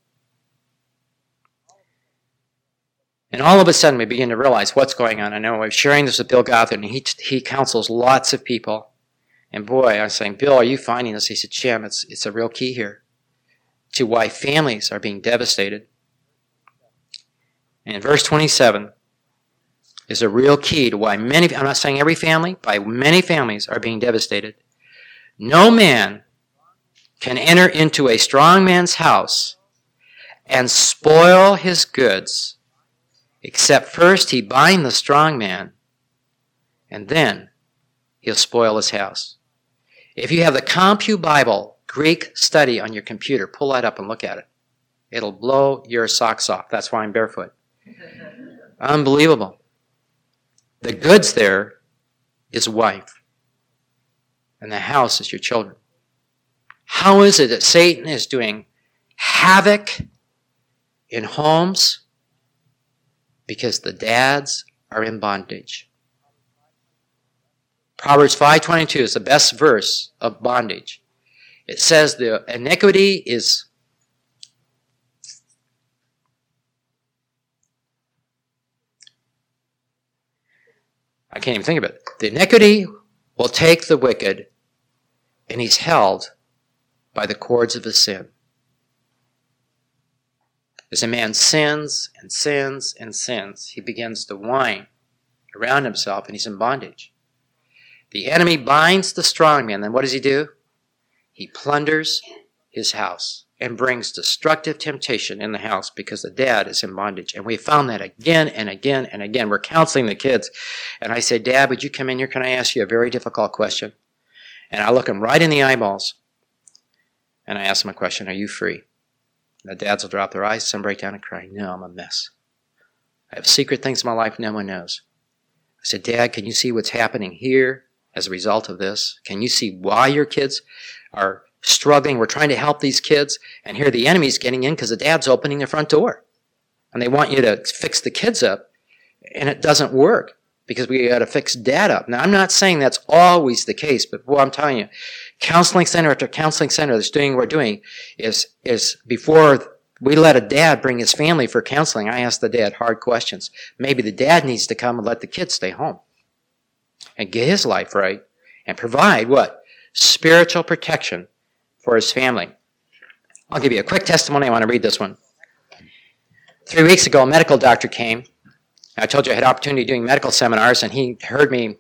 And all of a sudden we begin to realize what's going on. I know I was sharing this with Bill Gothard, and he, he counsels lots of people. And boy, I was saying, Bill, are you finding this? He said, Jim, it's, it's a real key here to why families are being devastated. And in verse twenty-seven is a real key to why many, I'm not saying every family, but many families are being devastated. No man can enter into a strong man's house and spoil his goods Except first he bind the strong man, and then he'll spoil his house. If you have the Compu Bible Greek study on your computer, pull that up and look at it. It'll blow your socks off. That's why I'm barefoot. Unbelievable. The goods there is wife, and the house is your children. How is it that Satan is doing havoc in homes? Because the dads are in bondage. Proverbs five twenty-two is the best verse of bondage. It says the iniquity is I can't even think of it. The iniquity will take the wicked, and he's held by the cords of his sin. As a man sins and sins and sins, he begins to whine around himself, and he's in bondage. The enemy binds the strong man, then what does he do? He plunders his house and brings destructive temptation in the house because the dad is in bondage. And we found that again and again and again. We're counseling the kids. And I say, Dad, would you come in here? Can I ask you a very difficult question? And I look him right in the eyeballs. And I ask him a question, are you free? And the dads will drop their eyes, some break down and cry. No, I'm a mess. I have secret things in my life no one knows. I said, Dad, can you see what's happening here as a result of this? Can you see why your kids are struggling? We're trying to help these kids, and here the enemy's getting in because the dad's opening the front door. And they want you to fix the kids up, and it doesn't work because we got to fix dad up. Now, I'm not saying that's always the case, but what I'm telling you, counseling center after counseling center that's doing what we're doing is, is before we let a dad bring his family for counseling, I ask the dad hard questions. Maybe the dad needs to come and let the kids stay home and get his life right and provide what? Spiritual protection for his family. I'll give you a quick testimony. I want to read this one. Three weeks ago, a medical doctor came. I told you I had opportunity doing medical seminars, and he heard me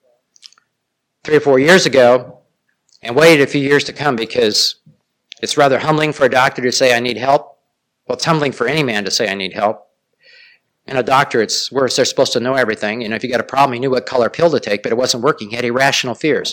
three or four years ago and waited a few years to come because it's rather humbling for a doctor to say, I need help. Well, it's humbling for any man to say, I need help. And a doctor, it's worse. They're supposed to know everything. You know, if you got a problem, he knew what color pill to take, but it wasn't working. He had irrational fears.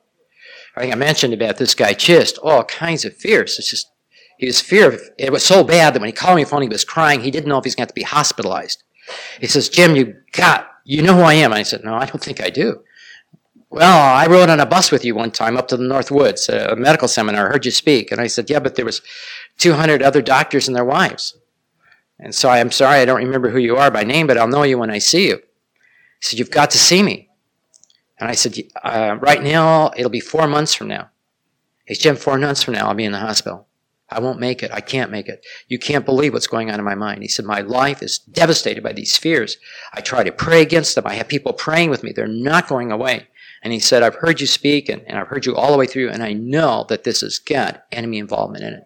I think I mentioned about this guy, just all kinds of fears. It's just, he was fear. It was so bad that when he called me on the phone, he was crying. He didn't know if he was going to have to be hospitalized. He says, Jim, you got, you know who I am. I said, no, I don't think I do. Well, I rode on a bus with you one time up to the North Woods, a medical seminar. I heard you speak. And I said, yeah, but there was two hundred other doctors and their wives. And so I'm sorry, I don't remember who you are by name, but I'll know you when I see you. He said, you've got to see me. And I said, uh, right now, it'll be four months from now. He said, Jim, four months from now, I'll be in the hospital. I won't make it. I can't make it. You can't believe what's going on in my mind. He said, my life is devastated by these fears. I try to pray against them. I have people praying with me. They're not going away. And he said, I've heard you speak, and, and I've heard you all the way through, and I know that this has got enemy involvement in it.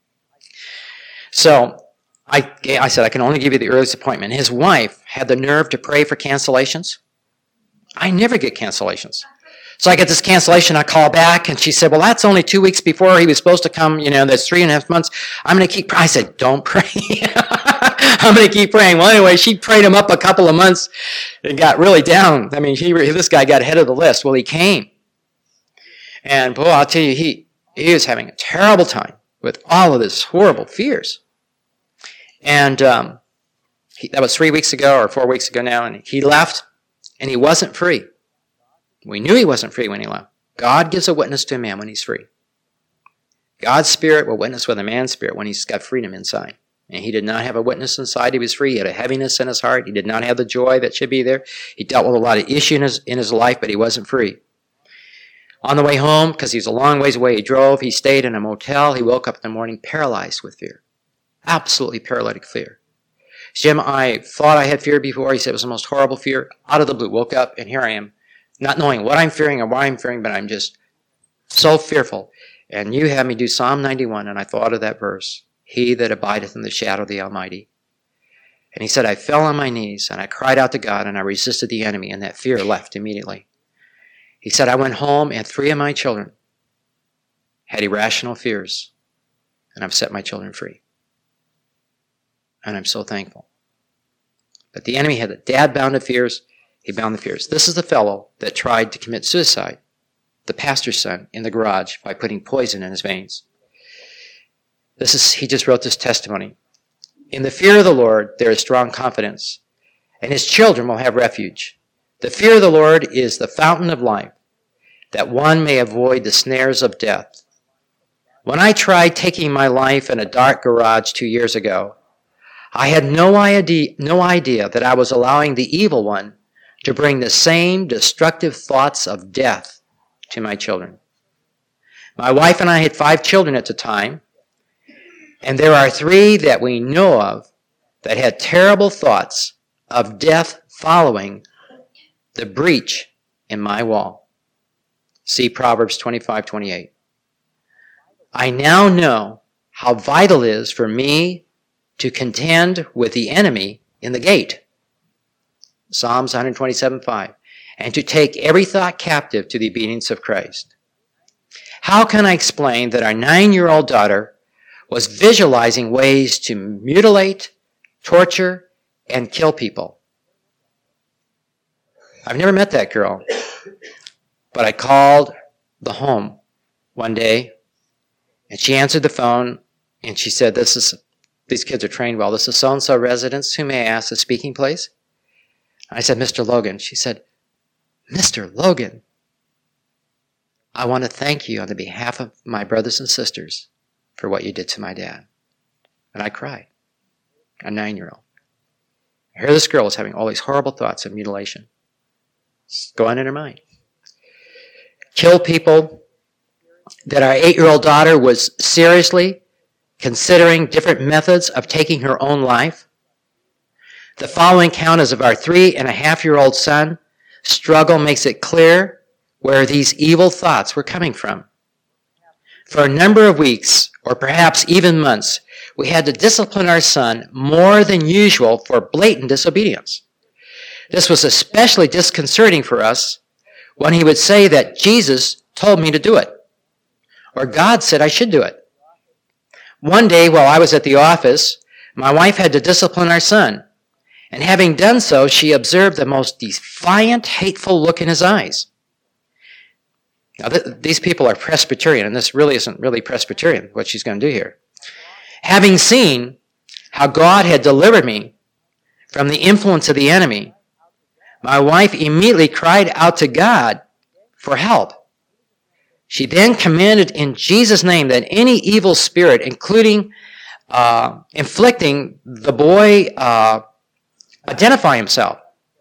So I, I said, I can only give you the earliest appointment. His wife had the nerve to pray for cancellations. I never get cancellations. So I get this cancellation, I call back, and she said, well, that's only two weeks before he was supposed to come, you know, that's three and a half months. I'm going to keep praying. I said, don't pray. I'm going to keep praying. Well, anyway, she prayed him up a couple of months and got really down. I mean, he, this guy got ahead of the list. Well, he came. And, boy, I'll tell you, he, he was having a terrible time with all of his horrible fears. And um, he, that was three weeks ago or four weeks ago now, and he left, and he wasn't free. We knew he wasn't free when he left. God gives a witness to a man when he's free. God's spirit will witness with a man's spirit when he's got freedom inside. And he did not have a witness inside. He was free. He had a heaviness in his heart. He did not have the joy that should be there. He dealt with a lot of issues in his, in his life, but he wasn't free. On the way home, because he was a long ways away, he drove. He stayed in a motel. He woke up in the morning paralyzed with fear. Absolutely paralytic fear. Jim, I thought I had fear before. He said it was the most horrible fear. Out of the blue, woke up, and here I am. Not knowing what I'm fearing or why I'm fearing, but I'm just so fearful. And you had me do Psalm ninety-one, and I thought of that verse. He that abideth in the shadow of the Almighty. And he said, I fell on my knees, and I cried out to God, and I resisted the enemy, and that fear left immediately. He said, I went home, and three of my children had irrational fears, and I've set my children free. And I'm so thankful. But the enemy had a dad bound to fears. He bound the fears. This is the fellow that tried to commit suicide, the pastor's son, in the garage by putting poison in his veins. This is, he just wrote this testimony. In the fear of the Lord, there is strong confidence, and his children will have refuge. The fear of the Lord is the fountain of life, that one may avoid the snares of death. When I tried taking my life in a dark garage two years ago, I had no idea, no idea that I was allowing the evil one to bring the same destructive thoughts of death to my children. My wife and I had five children at the time, and there are three that we know of that had terrible thoughts of death following the breach in my wall. See Proverbs twenty-five twenty-eight. I now know how vital it is for me to contend with the enemy in the gate. Psalms one twenty-seven five. And to take every thought captive to the obedience of Christ. How can I explain that our nine-year-old daughter was visualizing ways to mutilate, torture, and kill people? I've never met that girl, but I called the home one day, and she answered the phone, and she said, "This is, these kids are trained well. This is so-and-so residence. Who may I ask is speaking, please?" I said, "Mister Logan." She said, "Mister Logan, I want to thank you on the behalf of my brothers and sisters for what you did to my dad." And I cried, a nine-year-old. Here this girl is having all these horrible thoughts of mutilation. It's going in her mind. Kill people. That our eight-year-old daughter was seriously considering different methods of taking her own life. The following count is of our three-and-a-half-year-old son. Struggle makes it clear where these evil thoughts were coming from. For a number of weeks, or perhaps even months, we had to discipline our son more than usual for blatant disobedience. This was especially disconcerting for us when he would say that Jesus told me to do it, or God said I should do it. One day while I was at the office, my wife had to discipline our son, and having done so, she observed the most defiant, hateful look in his eyes. Now, th- these people are Presbyterian, and this really isn't really Presbyterian, what she's going to do here. Having seen how God had delivered me from the influence of the enemy, my wife immediately cried out to God for help. She then commanded in Jesus' name that any evil spirit, including uh, inflicting the boy, uh, identify himself.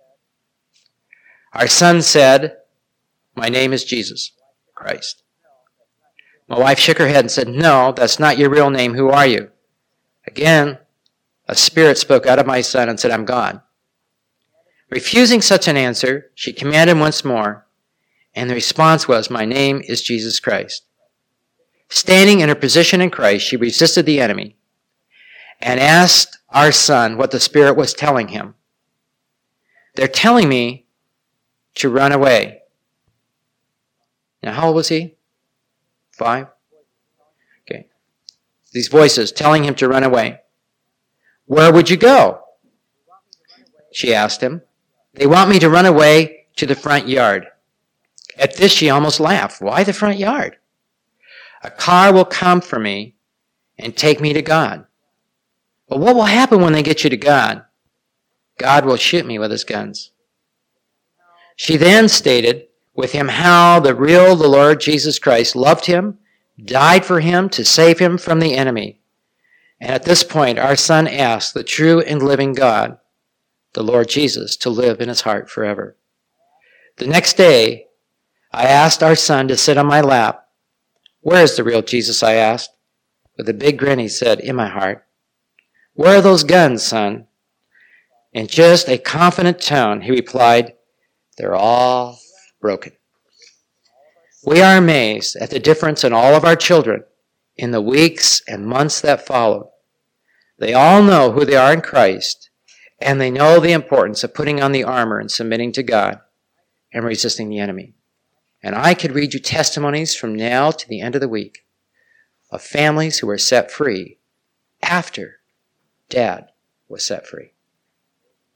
Our son said, "My name is Jesus Christ." My wife shook her head and said, "No, that's not your real name. Who are you?" Again, a spirit spoke out of my son and said, "I'm God." Refusing such an answer, she commanded once more, and the response was, "My name is Jesus Christ." Standing in her position in Christ, she resisted the enemy and asked our son what the Spirit was telling him. "They're telling me to run away." Now, how old was he? Five? Okay. These voices telling him to run away. "Where would you go?" she asked him. "They want me to run away to the front yard." At this, she almost laughed. "Why the front yard?" "A car will come for me and take me to God." "But what will happen when they get you to God?" "God will shoot me with his guns." She then stated with him how the real the Lord Jesus Christ loved him, died for him to save him from the enemy. And at this point, our son asked the true and living God, the Lord Jesus, to live in his heart forever. The next day, I asked our son to sit on my lap. "Where is the real Jesus?" I asked. With a big grin, he said, "In my heart." "Where are those guns, son?" In just a confident tone, he replied, "They're all broken." We are amazed at the difference in all of our children in the weeks and months that followed. They all know who they are in Christ, and they know the importance of putting on the armor and submitting to God and resisting the enemy. And I could read you testimonies from now to the end of the week of families who were set free after Dad was set free.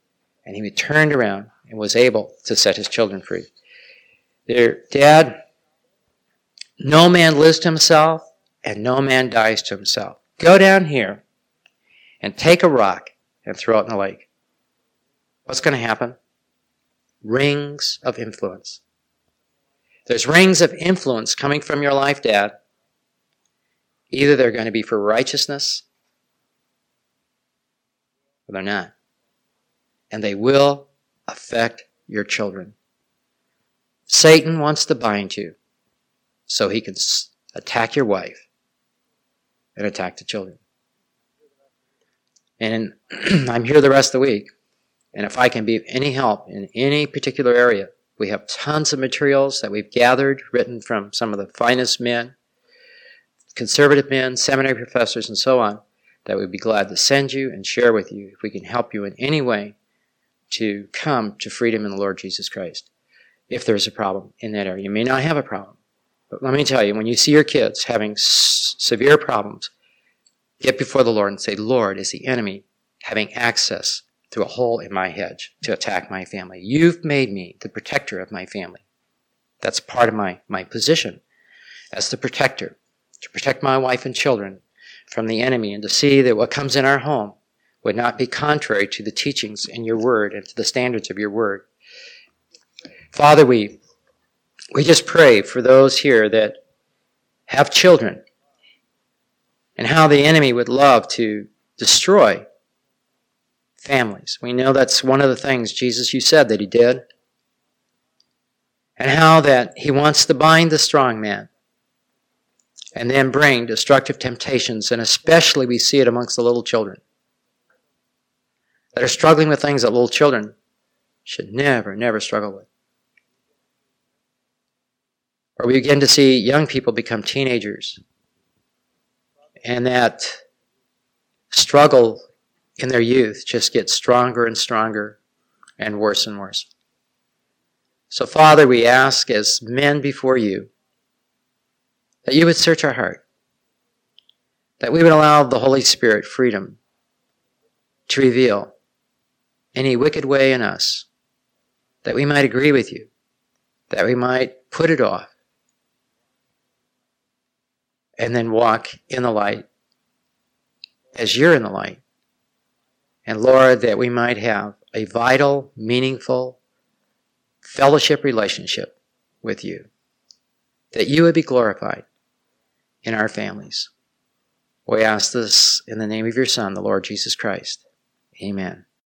And he turned around and was able to set his children free. Their dad, no man lives to himself and no man dies to himself. Go down here and take a rock and throw it in the lake. What's going to happen? Rings of influence. There's rings of influence coming from your life, Dad. Either they're going to be for righteousness or they're not. And they will affect your children. Satan wants to bind you so he can attack your wife and attack the children. And I'm here the rest of the week. And if I can be of any help in any particular area, we have tons of materials that we've gathered, written from some of the finest men, conservative men, seminary professors, and so on, that we'd be glad to send you and share with you if we can help you in any way to come to freedom in the Lord Jesus Christ. If there's a problem in that area. You may not have a problem. But let me tell you, when you see your kids having s- severe problems, get before the Lord and say, Lord, is the enemy having access through a hole in my hedge to attack my family? You've made me the protector of my family. That's part of my, my position as the protector, to protect my wife and children from the enemy and to see that what comes in our home would not be contrary to the teachings in your word and to the standards of your word. Father, we we just pray for those here that have children and how the enemy would love to destroy families. We know that's one of the things, Jesus, you said that he did. And how that he wants to bind the strong man and then bring destructive temptations, and especially we see it amongst the little children that are struggling with things that little children should never, never struggle with. Or we begin to see young people become teenagers and that struggle in their youth just gets stronger and stronger and worse and worse. So, Father, we ask as men before you that you would search our heart, that we would allow the Holy Spirit freedom to reveal any wicked way in us, that we might agree with you, that we might put it off, and then walk in the light as you're in the light. And Lord, that we might have a vital, meaningful fellowship relationship with you, that you would be glorified in our families. We ask this in the name of your Son, the Lord Jesus Christ. Amen.